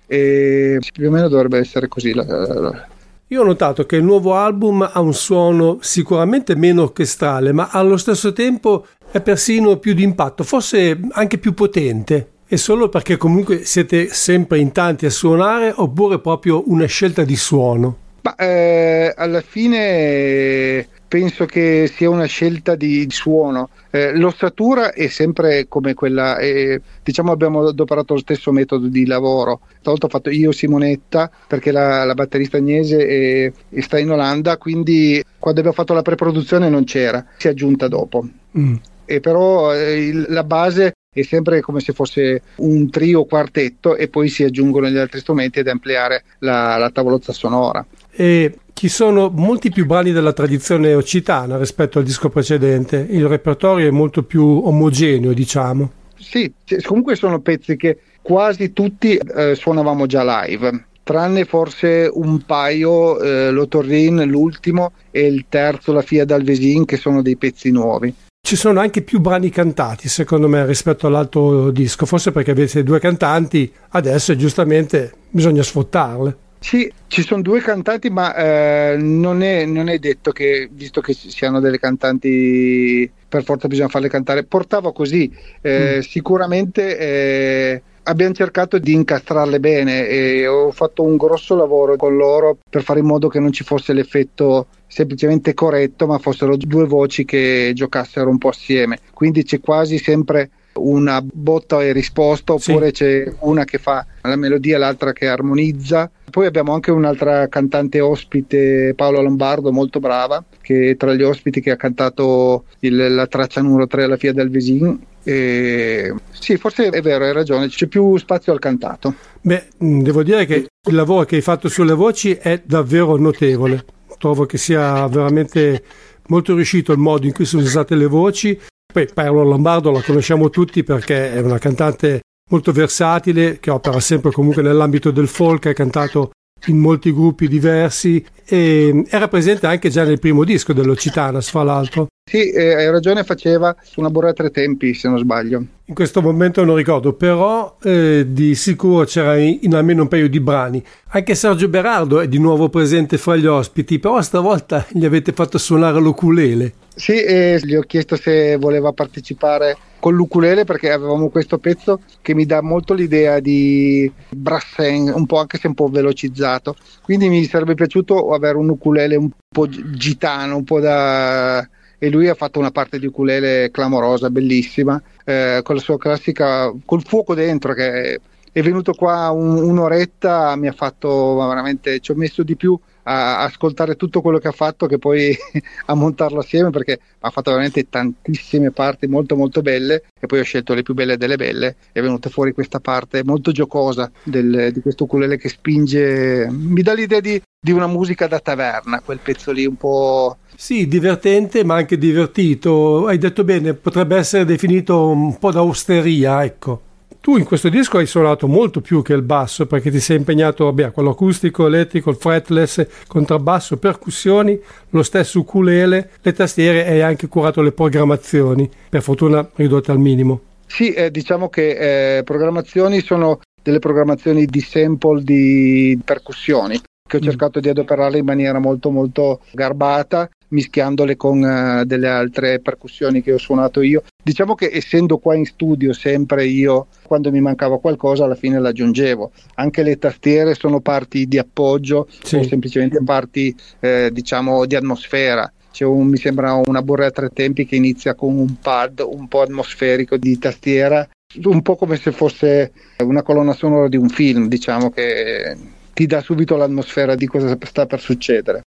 e più o meno dovrebbe essere così la, la... Io ho notato che il nuovo album ha un suono sicuramente meno orchestrale, ma allo stesso tempo è persino più d'impatto, forse anche più potente. È solo perché comunque siete sempre in tanti a suonare, oppure proprio una scelta di suono? Ma eh, alla fine penso che sia una scelta di suono. Eh, l'ossatura è sempre come quella, eh, diciamo abbiamo adoperato lo stesso metodo di lavoro. Stavolta ho fatto io Simonetta perché la, la batterista Agnese è, è sta in Olanda, quindi quando abbiamo fatto la preproduzione non c'era, si è aggiunta dopo. Mm. E però eh, il, la base è sempre come se fosse un trio quartetto e poi si aggiungono gli altri strumenti ad ampliare la, la tavolozza sonora. E ci sono molti più brani della tradizione occitana rispetto al disco precedente, il repertorio è molto più omogeneo, diciamo. Sì, comunque sono pezzi che quasi tutti eh, suonavamo già live, tranne forse un paio, eh, l'Otorrin, l'ultimo, e il terzo, la Fia d'Alvesin, che sono dei pezzi nuovi. Ci sono anche più brani cantati, secondo me, rispetto all'altro disco, forse perché avete due cantanti, adesso giustamente bisogna sfruttarle. Sì, ci sono due cantanti, ma eh, non, è, non è detto che, visto che siano delle cantanti, per forza bisogna farle cantare. Portavo così, eh, mm. sicuramente eh, abbiamo cercato di incastrarle bene e ho fatto un grosso lavoro con loro per fare in modo che non ci fosse l'effetto semplicemente corretto, ma fossero due voci che giocassero un po' assieme. Quindi c'è quasi sempre una botta e risposta, oppure sì. C'è una che fa la melodia e l'altra che armonizza. Poi abbiamo anche un'altra cantante ospite, Paola Lombardo, molto brava, che è tra gli ospiti che ha cantato il, la traccia numero tre alla Fia d'Alvesin. E sì, forse è vero, hai ragione, c'è più spazio al cantato. Beh, devo dire che il lavoro che hai fatto sulle voci è davvero notevole. Trovo che sia veramente molto riuscito il modo in cui sono usate le voci. Poi Paola Lombardo la conosciamo tutti perché è una cantante molto versatile, che opera sempre comunque nell'ambito del folk, ha cantato in molti gruppi diversi e era presente anche già nel primo disco dell'Occitanas, fra l'altro. Sì, eh, hai ragione, faceva una Burra a tre tempi, se non sbaglio. In questo momento non ricordo, però eh, di sicuro c'era in, in almeno un paio di brani. Anche Sergio Berardo è di nuovo presente fra gli ospiti, però stavolta gli avete fatto suonare l'ukulele. Sì, e gli ho chiesto se voleva partecipare con l'ukulele perché avevamo questo pezzo che mi dà molto l'idea di brass-band, un po' anche se un po' velocizzato. Quindi mi sarebbe piaciuto avere un ukulele un po' gitano, un po' da... E lui ha fatto una parte di ukulele clamorosa, bellissima, eh, con la sua classica, col fuoco dentro, che è venuto qua un, un'oretta, mi ha fatto veramente, ci ho messo di più a ascoltare tutto quello che ha fatto che poi a montarlo assieme, perché ha fatto veramente tantissime parti molto molto belle e poi ho scelto le più belle delle belle. È venuta fuori questa parte molto giocosa del, di questo ukulele che spinge, mi dà l'idea di, di una musica da taverna, quel pezzo lì un po'... Sì, divertente ma anche divertito, hai detto bene, potrebbe essere definito un po' da osteria, ecco. Tu in questo disco hai suonato molto più che il basso, perché ti sei impegnato vabbè, con l'acustico, elettrico, il fretless, contrabbasso, percussioni, lo stesso ukulele, le tastiere e hai anche curato le programmazioni, per fortuna ridotte al minimo. Sì, eh, diciamo che eh, programmazioni sono delle programmazioni di sample di percussioni, che ho cercato mm. di adoperarle in maniera molto molto garbata, mischiandole con uh, delle altre percussioni che ho suonato io. Diciamo che essendo qua in studio sempre io, quando mi mancava qualcosa alla fine l'aggiungevo. Anche le tastiere sono parti di appoggio, sì. O semplicemente parti eh, diciamo di atmosfera. C'è un, mi sembra una Burra a tre tempi che inizia con un pad un po' atmosferico di tastiera, un po' come se fosse una colonna sonora di un film, diciamo, che ti dà subito l'atmosfera di cosa sta per succedere.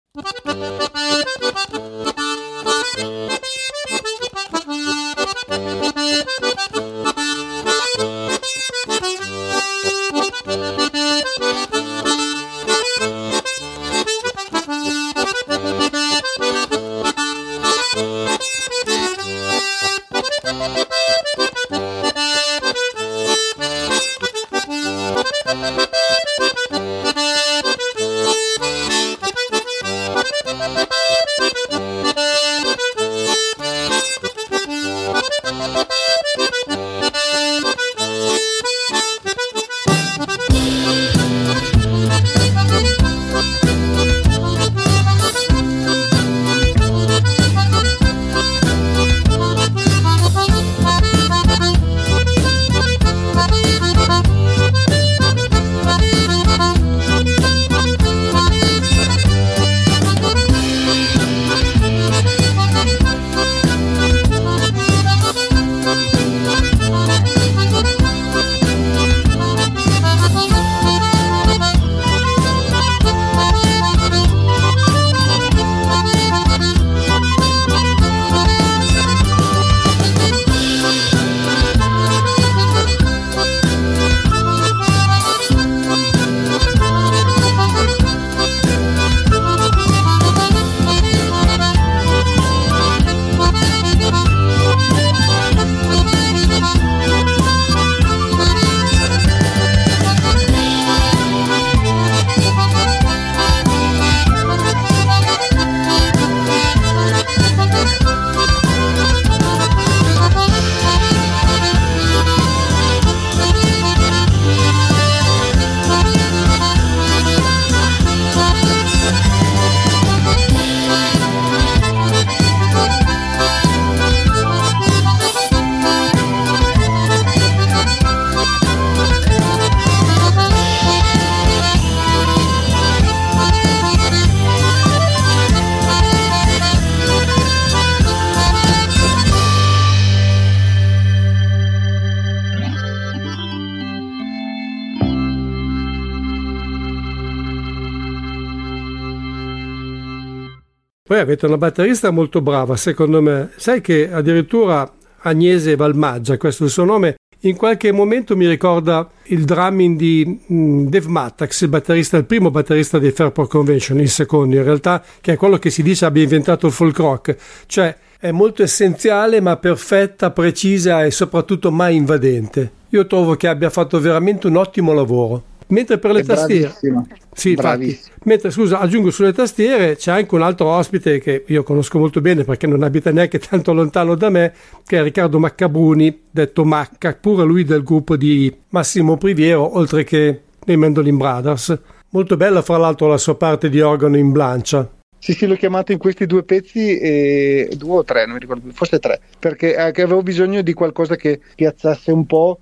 Poi avete una batterista molto brava, secondo me. Sai che addirittura Agnese Valmaggia, questo è il suo nome, in qualche momento mi ricorda il drumming di mh, Dave Mattax, il batterista, il primo batterista dei Fairport Convention, il secondo in realtà, che è quello che si dice abbia inventato il folk rock. Cioè è molto essenziale ma perfetta, precisa e soprattutto mai invadente. Io trovo che abbia fatto veramente un ottimo lavoro. Mentre per le è tastiere, sì, infatti, mentre scusa, aggiungo sulle tastiere c'è anche un altro ospite che io conosco molto bene perché non abita neanche tanto lontano da me, che è Riccardo Maccabruni, detto Macca, pure lui del gruppo di Massimo Priviero, oltre che nei Mandolin Brothers. Molto bella fra l'altro la sua parte di organo in Blancia. Sì, sì, l'ho chiamato in questi due pezzi, e due o tre, non mi ricordo, forse tre, perché avevo bisogno di qualcosa che piazzasse un po'.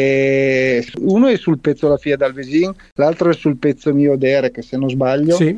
E uno è sul pezzo La Fia d'Alvesin, l'altro è sul pezzo mio Derek, se non sbaglio. Sì.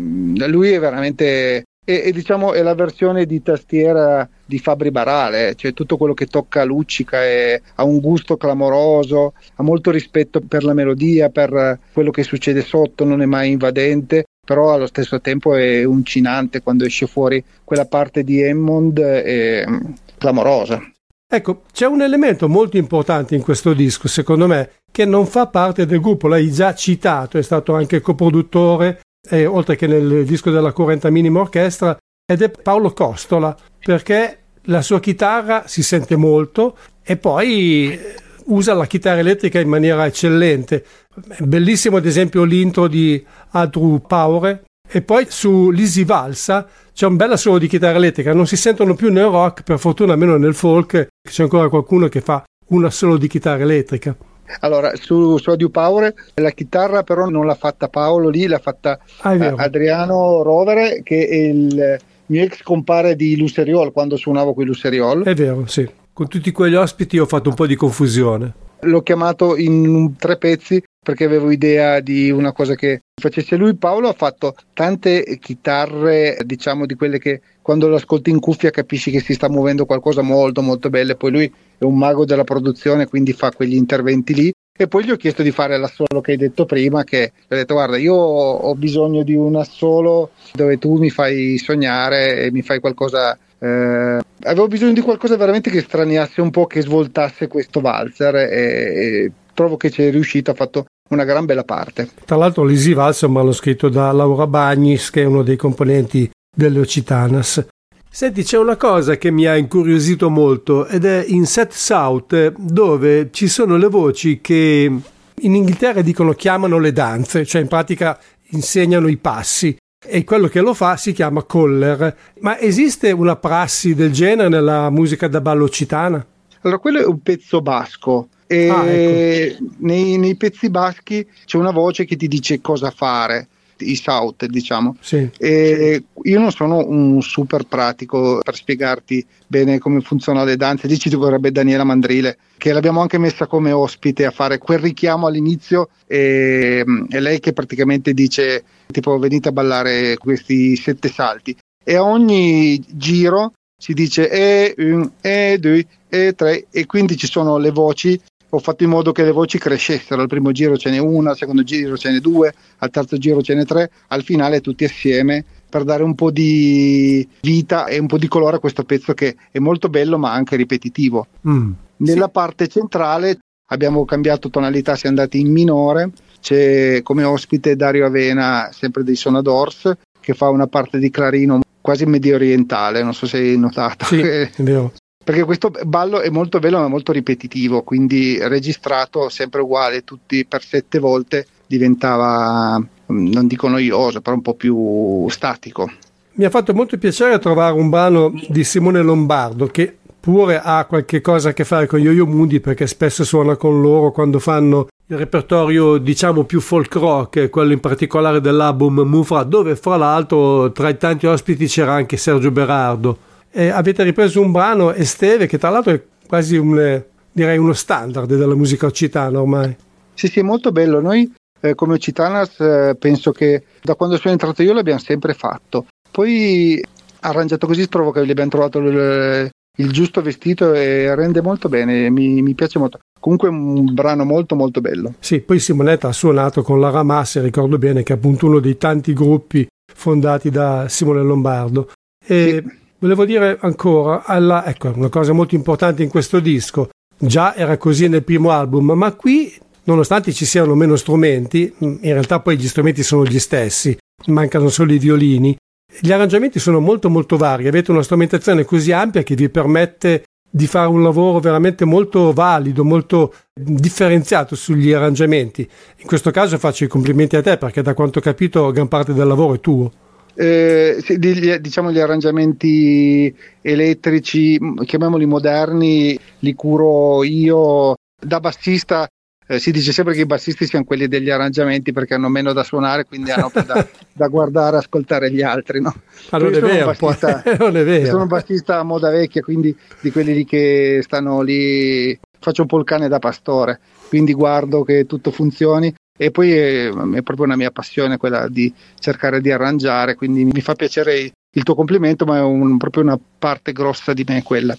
Lui è veramente e, e diciamo è la versione di tastiera di Fabri Barale, cioè tutto quello che tocca luccica e ha un gusto clamoroso, ha molto rispetto per la melodia, per quello che succede sotto, non è mai invadente, però allo stesso tempo è uncinante quando esce fuori quella parte di Hammond, è clamorosa. Ecco, c'è un elemento molto importante in questo disco, secondo me, che non fa parte del gruppo, l'hai già citato, è stato anche coproduttore, eh, oltre che nel disco della quaranta Minima Orchestra, ed è Paolo Costola, perché la sua chitarra si sente molto e poi usa la chitarra elettrica in maniera eccellente. Bellissimo ad esempio l'intro di Andrew Power, e poi su Lizzy Valsa c'è un bel assolo di chitarra elettrica, non si sentono più nel rock, per fortuna almeno nel folk c'è ancora qualcuno che fa un assolo di chitarra elettrica. Allora su, su Adieu Power la chitarra però non l'ha fatta Paolo lì, l'ha fatta ah, Adriano Rovere, che è il mio ex compare di Lusseriol quando suonavo con i Lusseriol. È vero, sì, con tutti quegli ospiti ho fatto un po' di confusione. L'ho chiamato in tre pezzi perché avevo idea di una cosa che facesse lui. Paolo ha fatto tante chitarre, diciamo di quelle che quando lo ascolti in cuffia capisci che si sta muovendo qualcosa molto molto belle. Poi lui è un mago della produzione, quindi fa quegli interventi lì. E poi gli ho chiesto di fare l'assolo che hai detto prima, che gli ho detto guarda, io ho bisogno di un assolo dove tu mi fai sognare e mi fai qualcosa. Eh, avevo bisogno di qualcosa veramente che straniasse un po', che svoltasse questo valzer, e, e trovo che ci è riuscito, ha fatto una gran bella parte. Tra l'altro Lizzy Valsa è un manoscritto da Laura Bagnis, che è uno dei componenti delle Occitanas. Senti, c'è una cosa che mi ha incuriosito molto ed è in Set South, dove ci sono le voci che in Inghilterra dicono chiamano le danze, cioè in pratica insegnano i passi, e quello che lo fa si chiama caller. Ma esiste una prassi del genere nella musica da ballo occitana? Allora, quello è un pezzo basco e ah, ecco. nei, nei pezzi baschi c'è una voce che ti dice cosa fare, i South, diciamo. Sì. E io non sono un super pratico per spiegarti bene come funzionano le danze. Lì ci vorrebbe Daniela Mandrile, che l'abbiamo anche messa come ospite a fare quel richiamo all'inizio, e è lei che praticamente dice tipo venite a ballare questi sette salti, e a ogni giro si dice e un, e due, e tre, e quindi ci sono le voci. Ho fatto in modo che le voci crescessero, al primo giro ce n'è una, al secondo giro ce n'è due, al terzo giro ce n'è tre, al finale tutti assieme, per dare un po' di vita e un po' di colore a questo pezzo che è molto bello ma anche ripetitivo. Mm, Nella sì. parte centrale abbiamo cambiato tonalità, siamo andati in minore, c'è come ospite Dario Avena, sempre dei Sonadors, che fa una parte di clarino quasi medio orientale, non so se hai notato. Sì, è vero. Perché questo ballo è molto bello ma molto ripetitivo, quindi registrato sempre uguale tutti per sette volte diventava, non dico noioso, però un po' più statico. Mi ha fatto molto piacere trovare un brano di Simone Lombardo, che pure ha qualche cosa a che fare con Yo-Yo Mundi, perché spesso suona con loro quando fanno il repertorio diciamo più folk rock, quello in particolare dell'album Mufra, dove fra l'altro tra i tanti ospiti c'era anche Sergio Berardo. E avete ripreso un brano, Esteve, che tra l'altro è quasi un, direi uno standard della musica occitana ormai. Sì, sì, è molto bello. Noi eh, come Occitanas eh, penso che da quando sono entrato io l'abbiamo sempre fatto. Poi arrangiato così trovo che gli abbiamo trovato il, il giusto vestito e rende molto bene, mi, mi piace molto. Comunque è un brano molto molto bello. Sì, poi Simonetta ha suonato con la Ramassi, ricordo bene che è appunto uno dei tanti gruppi fondati da Simone Lombardo. E sì. Volevo dire ancora, alla, ecco, una cosa molto importante in questo disco, già era così nel primo album, ma qui, nonostante ci siano meno strumenti, in realtà poi gli strumenti sono gli stessi, mancano solo i violini, gli arrangiamenti sono molto molto vari, avete una strumentazione così ampia che vi permette di fare un lavoro veramente molto valido, molto differenziato sugli arrangiamenti. In questo caso faccio i complimenti a te, perché da quanto ho capito gran parte del lavoro è tuo. Eh, sì, diciamo gli arrangiamenti elettrici, chiamiamoli moderni, li curo io da bassista. Eh, si dice sempre che i bassisti siano quelli degli arrangiamenti perché hanno meno da suonare, quindi hanno più da, da guardare, ascoltare gli altri, no? Ma non è, vero, bassista, non è vero. Sono un bassista a moda vecchia, quindi di quelli lì che stanno lì, faccio un po' il cane da pastore, quindi guardo che tutto funzioni. E poi è, è proprio una mia passione quella di cercare di arrangiare, quindi mi fa piacere il tuo complimento, ma è un, proprio una parte grossa di me quella.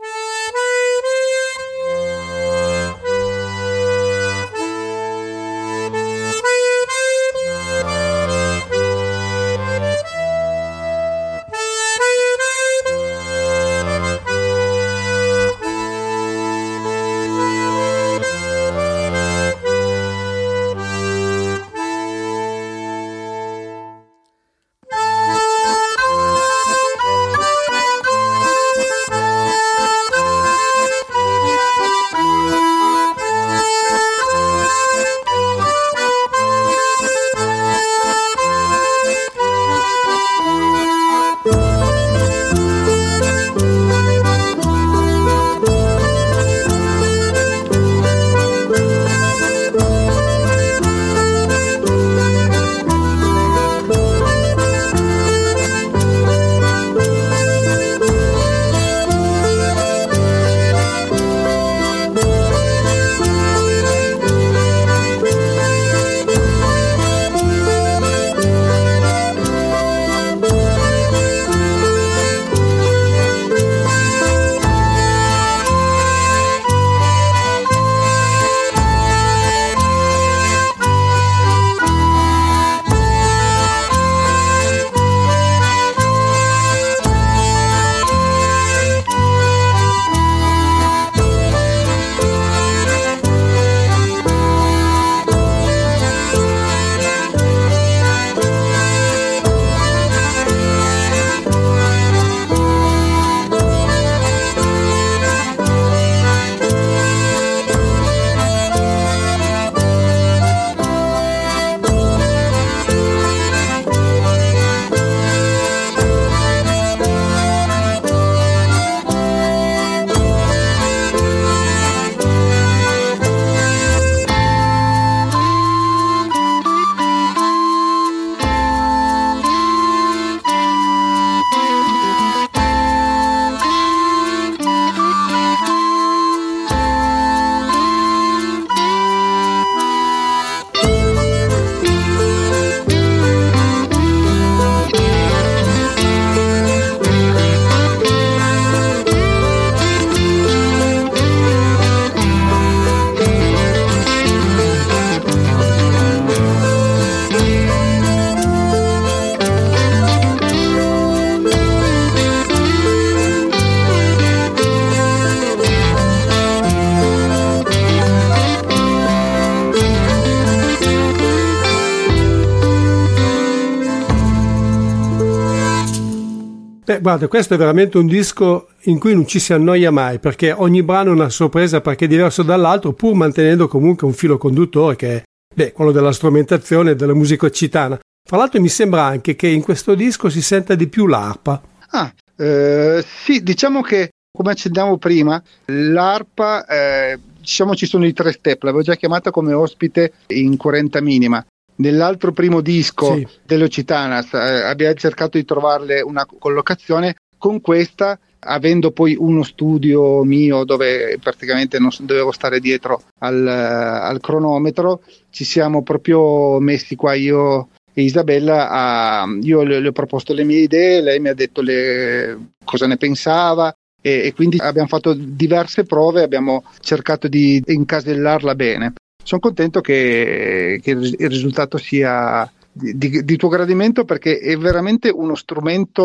Beh, guarda, questo è veramente un disco in cui non ci si annoia mai, perché ogni brano è una sorpresa perché è diverso dall'altro, pur mantenendo comunque un filo conduttore che è beh, quello della strumentazione e della musica occitana. Fra l'altro mi sembra anche che in questo disco si senta di più l'arpa. Ah, eh, sì, diciamo che come accennavo prima, l'arpa, eh, diciamo ci sono i tre step, l'avevo già chiamata come ospite in quaranta minima. Nell'altro primo disco sì. dell'Occitana eh, abbiamo cercato di trovarle una collocazione. Con questa, avendo poi uno studio mio dove praticamente non dovevo stare dietro al, al cronometro, ci siamo proprio messi qua io e Isabella, a, io le, le ho proposto le mie idee, lei mi ha detto le, cosa ne pensava e, e quindi abbiamo fatto diverse prove, abbiamo cercato di incasellarla bene. Sono contento che, che il risultato sia di, di, di tuo gradimento, perché è veramente uno strumento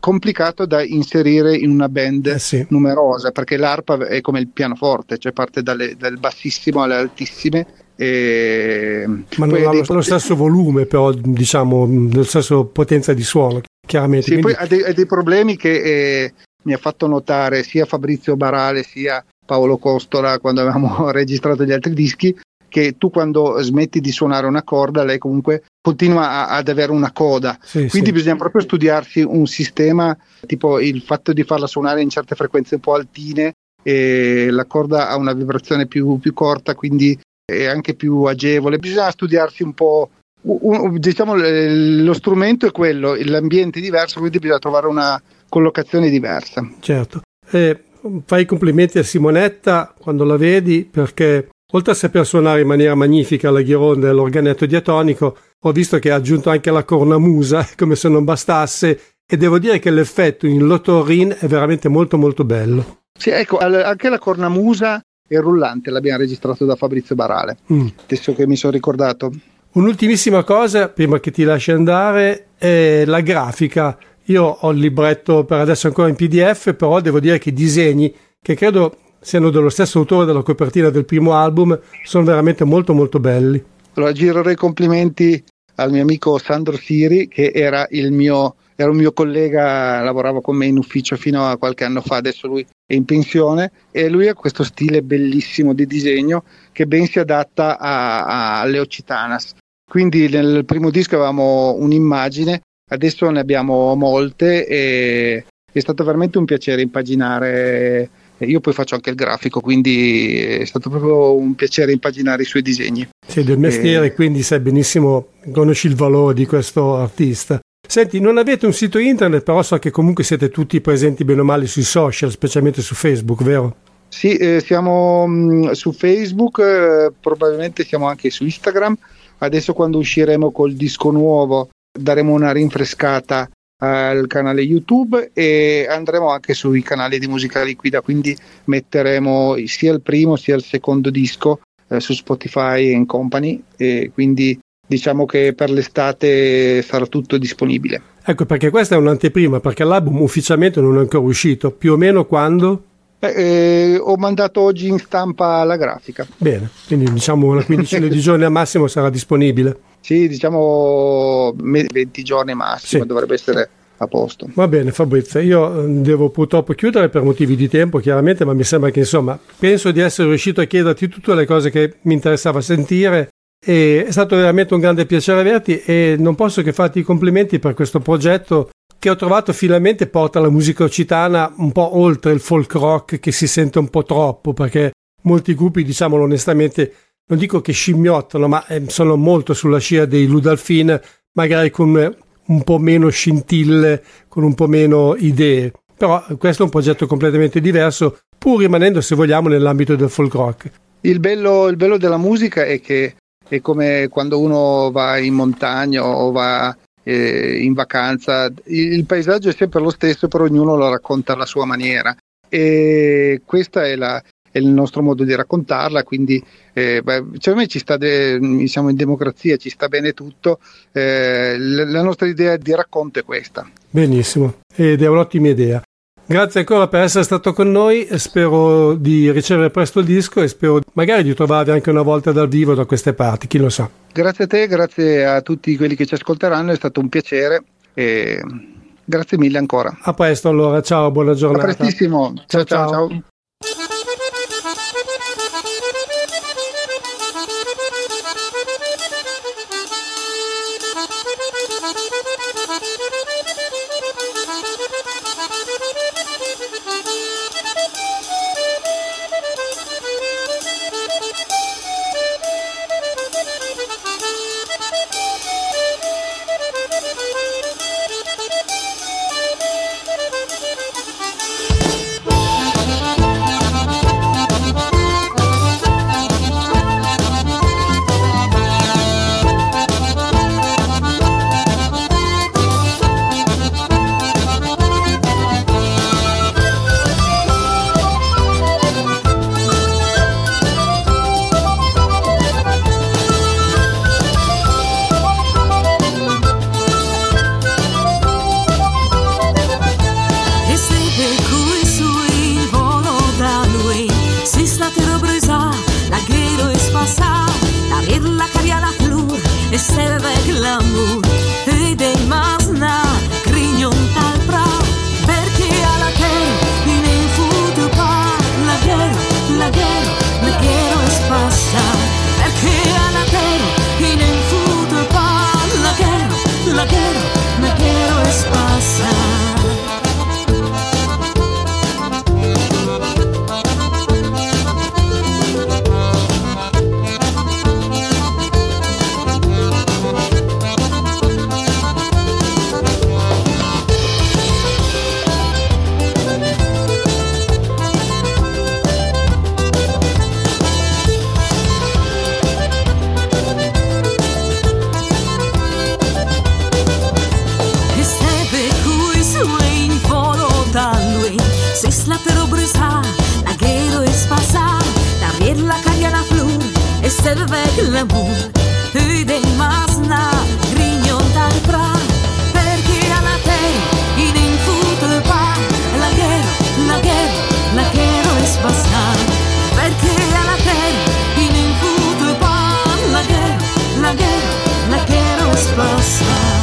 complicato da inserire in una band eh sì. numerosa, perché l'arpa è come il pianoforte, cioè parte dalle, dal bassissimo alle altissime. E ma non ha dei... lo stesso volume, però diciamo lo stesso potenza di suono, chiaramente. Sì, quindi... poi ha dei, ha dei problemi che eh, mi ha fatto notare sia Fabrizio Barale sia Paolo Costola quando avevamo registrato gli altri dischi, che tu quando smetti di suonare una corda lei comunque continua a, ad avere una coda, sì, quindi sì. bisogna proprio studiarsi un sistema, tipo il fatto di farla suonare in certe frequenze un po' altine, e la corda ha una vibrazione più, più corta, quindi è anche più agevole. Bisogna studiarsi un po', un, diciamo lo strumento è quello, l'ambiente è diverso, quindi bisogna trovare una collocazione diversa. Certo. Eh, fai i complimenti a Simonetta quando la vedi, perché oltre a saper suonare in maniera magnifica la ghironda e l'organetto diatonico, ho visto che ha aggiunto anche la cornamusa, come se non bastasse, e devo dire che l'effetto in lotorin è veramente molto molto bello. Sì, ecco, anche la cornamusa e il rullante l'abbiamo registrato da Fabrizio Barale, mm. adesso che mi sono ricordato. Un'ultimissima cosa, prima che ti lasci andare, è la grafica. Io ho il libretto per adesso ancora in P D F, però devo dire che i disegni, che credo siano dello stesso autore della copertina del primo album, sono veramente molto molto belli. Allora girerò i complimenti al mio amico Sandro Siri, che era il mio era un mio collega, lavorava con me in ufficio fino a qualche anno fa, adesso lui è in pensione, e lui ha questo stile bellissimo di disegno che ben si adatta a, a, alle Occitanas. Quindi nel primo disco avevamo un'immagine, adesso ne abbiamo molte e è stato veramente un piacere impaginare. Io poi faccio anche il grafico, quindi è stato proprio un piacere impaginare i suoi disegni. Sei del mestiere, e... quindi sai benissimo, conosci il valore di questo artista. Senti, non avete un sito internet, però so che comunque siete tutti presenti bene o male sui social, specialmente su Facebook, vero? Sì, eh, siamo mh, su Facebook, eh, probabilmente siamo anche su Instagram. Adesso quando usciremo col disco nuovo daremo una rinfrescata al canale YouTube e andremo anche sui canali di Musica Liquida, quindi metteremo sia il primo sia il secondo disco eh, su Spotify and Company, e quindi diciamo che per l'estate sarà tutto disponibile. Ecco, perché questa è un'anteprima, perché l'album ufficialmente non è ancora uscito. Più o meno quando? Eh, eh, ho mandato oggi in stampa la grafica. Bene, quindi diciamo una quindicina di giorni al massimo sarà disponibile. Sì, diciamo venti giorni massimo, sì. Dovrebbe essere a posto. Va bene Fabrizio, io devo purtroppo chiudere per motivi di tempo chiaramente, ma mi sembra che insomma penso di essere riuscito a chiederti tutte le cose che mi interessava sentire. E è stato veramente un grande piacere averti e non posso che farti i complimenti per questo progetto che ho trovato finalmente porta la musica occitana un po' oltre il folk rock che si sente un po' troppo, perché molti gruppi, diciamolo onestamente, non dico che scimmiottano, ma sono molto sulla scia dei Ludalfin, magari con un po' meno scintille, con un po' meno idee, però questo è un progetto completamente diverso, pur rimanendo, se vogliamo, nell'ambito del folk rock. Il bello, il bello della musica è che è come quando uno va in montagna o va eh, in vacanza, il, il paesaggio è sempre lo stesso, però ognuno lo racconta alla sua maniera, e questa è, la, è il nostro modo di raccontarla, quindi eh, beh, cioè a me ci sta de, siamo in democrazia, ci sta bene tutto, eh, la, la nostra idea di racconto è questa. Benissimo, ed è un'ottima idea. Grazie ancora per essere stato con noi, spero di ricevere presto il disco e spero magari di trovarvi anche una volta dal vivo da queste parti, chi lo sa. Grazie a te, grazie a tutti quelli che ci ascolteranno, è stato un piacere e grazie mille ancora. A presto allora, ciao, buona giornata. A prestissimo, ciao ciao. ciao. ciao. brisa, la guerre est passée, derrière la cagne la fleur, et c'est avec l'amour, et des masna, grignon d'altra, perché alla terre, il ne fout pas, la guerre, la guerre, la guerre est passée, perché alla terre, il ne fout pas, la guerre, la guerre, la guerre est passée.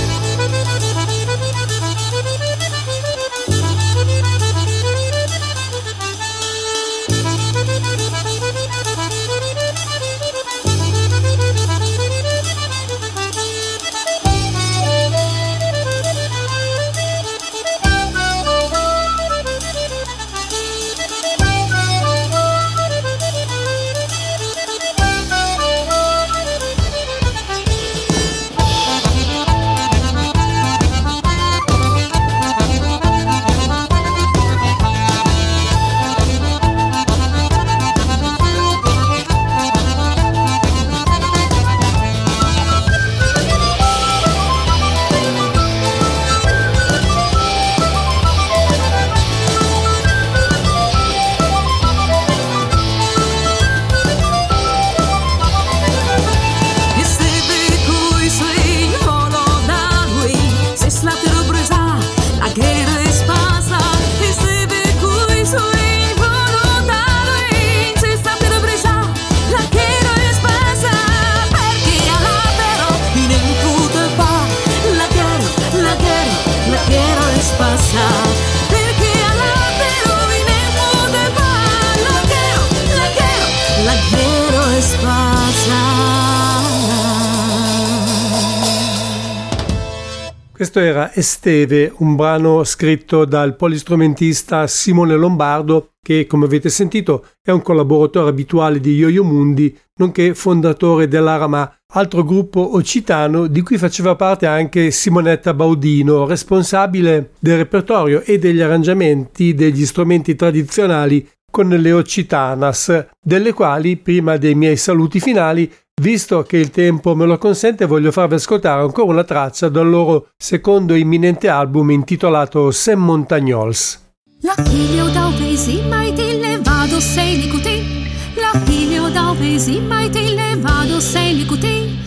Questo era Esteve, un brano scritto dal polistrumentista Simone Lombardo, che, come avete sentito, è un collaboratore abituale di Yo-Yo Mundi, nonché fondatore dell'Arama, altro gruppo occitano di cui faceva parte anche Simonetta Baudino, responsabile del repertorio e degli arrangiamenti degli strumenti tradizionali con le occitanas, delle quali, prima dei miei saluti finali, visto che il tempo me lo consente, voglio farvi ascoltare ancora una traccia dal loro secondo imminente album intitolato Sem Montagnols. La figlio da pesi mai ti levado sei licuti, la figlio da pesi mai ti levado sei licuti,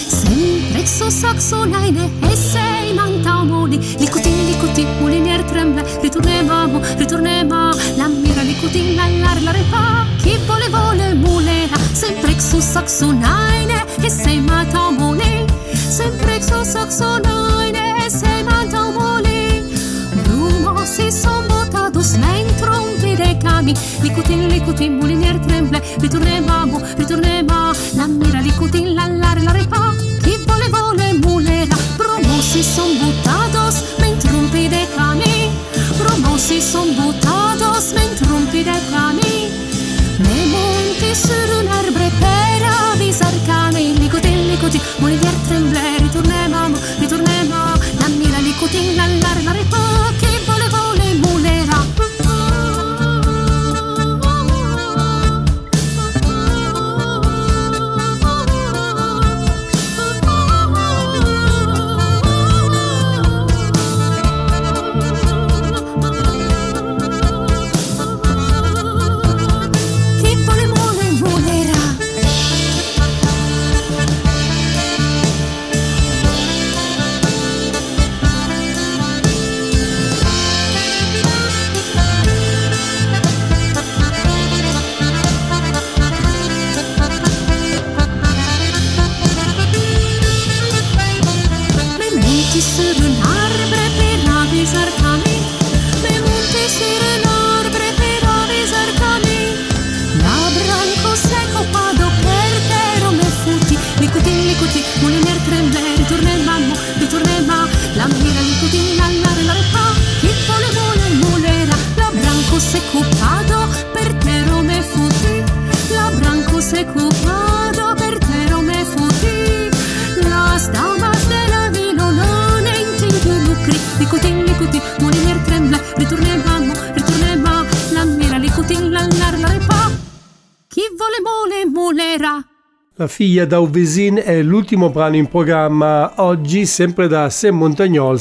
sempre so saxonaine e sei mantamoli, licuti licuti mulinier tremble, ritornevamo, ritorneva, la mira licuti la lar la repa, chi vuole vuole mulera, sempre so saxonaine e sei mantamoli, sempre so saxonaine e sei mantamoli, rumo si son botados mentro un pide cami, licuti licuti mulinier tremble, ritornevamo, ritorneva, la mira licuti la lar la repa, chi vuole vuole mulera, promossi son botados mentro un pide cami, promossi son botados mentro un pide cami, me monti sur un arbre per avisar cami, licuti licuti mulinier tremble, ritornevamo, ritorneva, la mira licuti la lar la repa, chi vuole vuole mulera. La figlia d'Auvesin è l'ultimo brano in programma oggi, sempre da Sem Montagnols,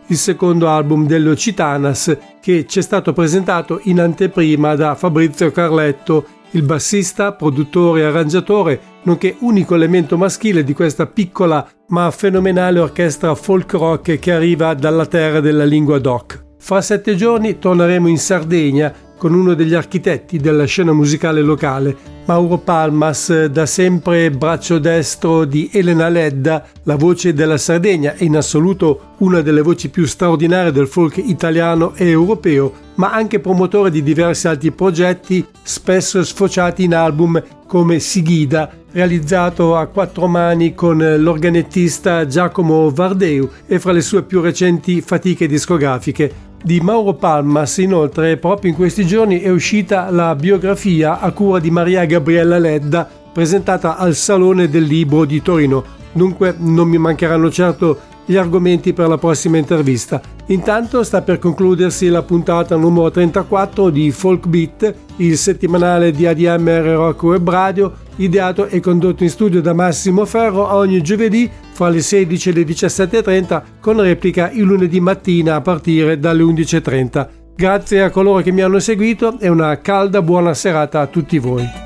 il secondo album delle Occitanas, che ci è stato presentato in anteprima da Fabrizio Carletto, il bassista, produttore e arrangiatore, nonché unico elemento maschile di questa piccola ma fenomenale orchestra folk rock che arriva dalla terra della lingua doc. Fra sette giorni torneremo in Sardegna con uno degli architetti della scena musicale locale, Mauro Palmas, da sempre braccio destro di Elena Ledda, la voce della Sardegna e in assoluto una delle voci più straordinarie del folk italiano e europeo, ma anche promotore di diversi altri progetti, spesso sfociati in album come Sighida, realizzato a quattro mani con l'organettista Giacomo Vardeu, e fra le sue più recenti fatiche discografiche. Di Mauro Palmas, inoltre, proprio in questi giorni è uscita la biografia a cura di Maria Gabriella Ledda, presentata al Salone del Libro di Torino. Dunque non mi mancheranno certo gli argomenti per la prossima intervista. Intanto sta per concludersi la puntata numero trentaquattro di Folk Beat, il settimanale di A D M R Rock Web Radio, ideato e condotto in studio da Massimo Ferro ogni giovedì fra le sedici e le diciassette e trenta, con replica il lunedì mattina a partire dalle undici e trenta. Grazie a coloro che mi hanno seguito e una calda buona serata a tutti voi.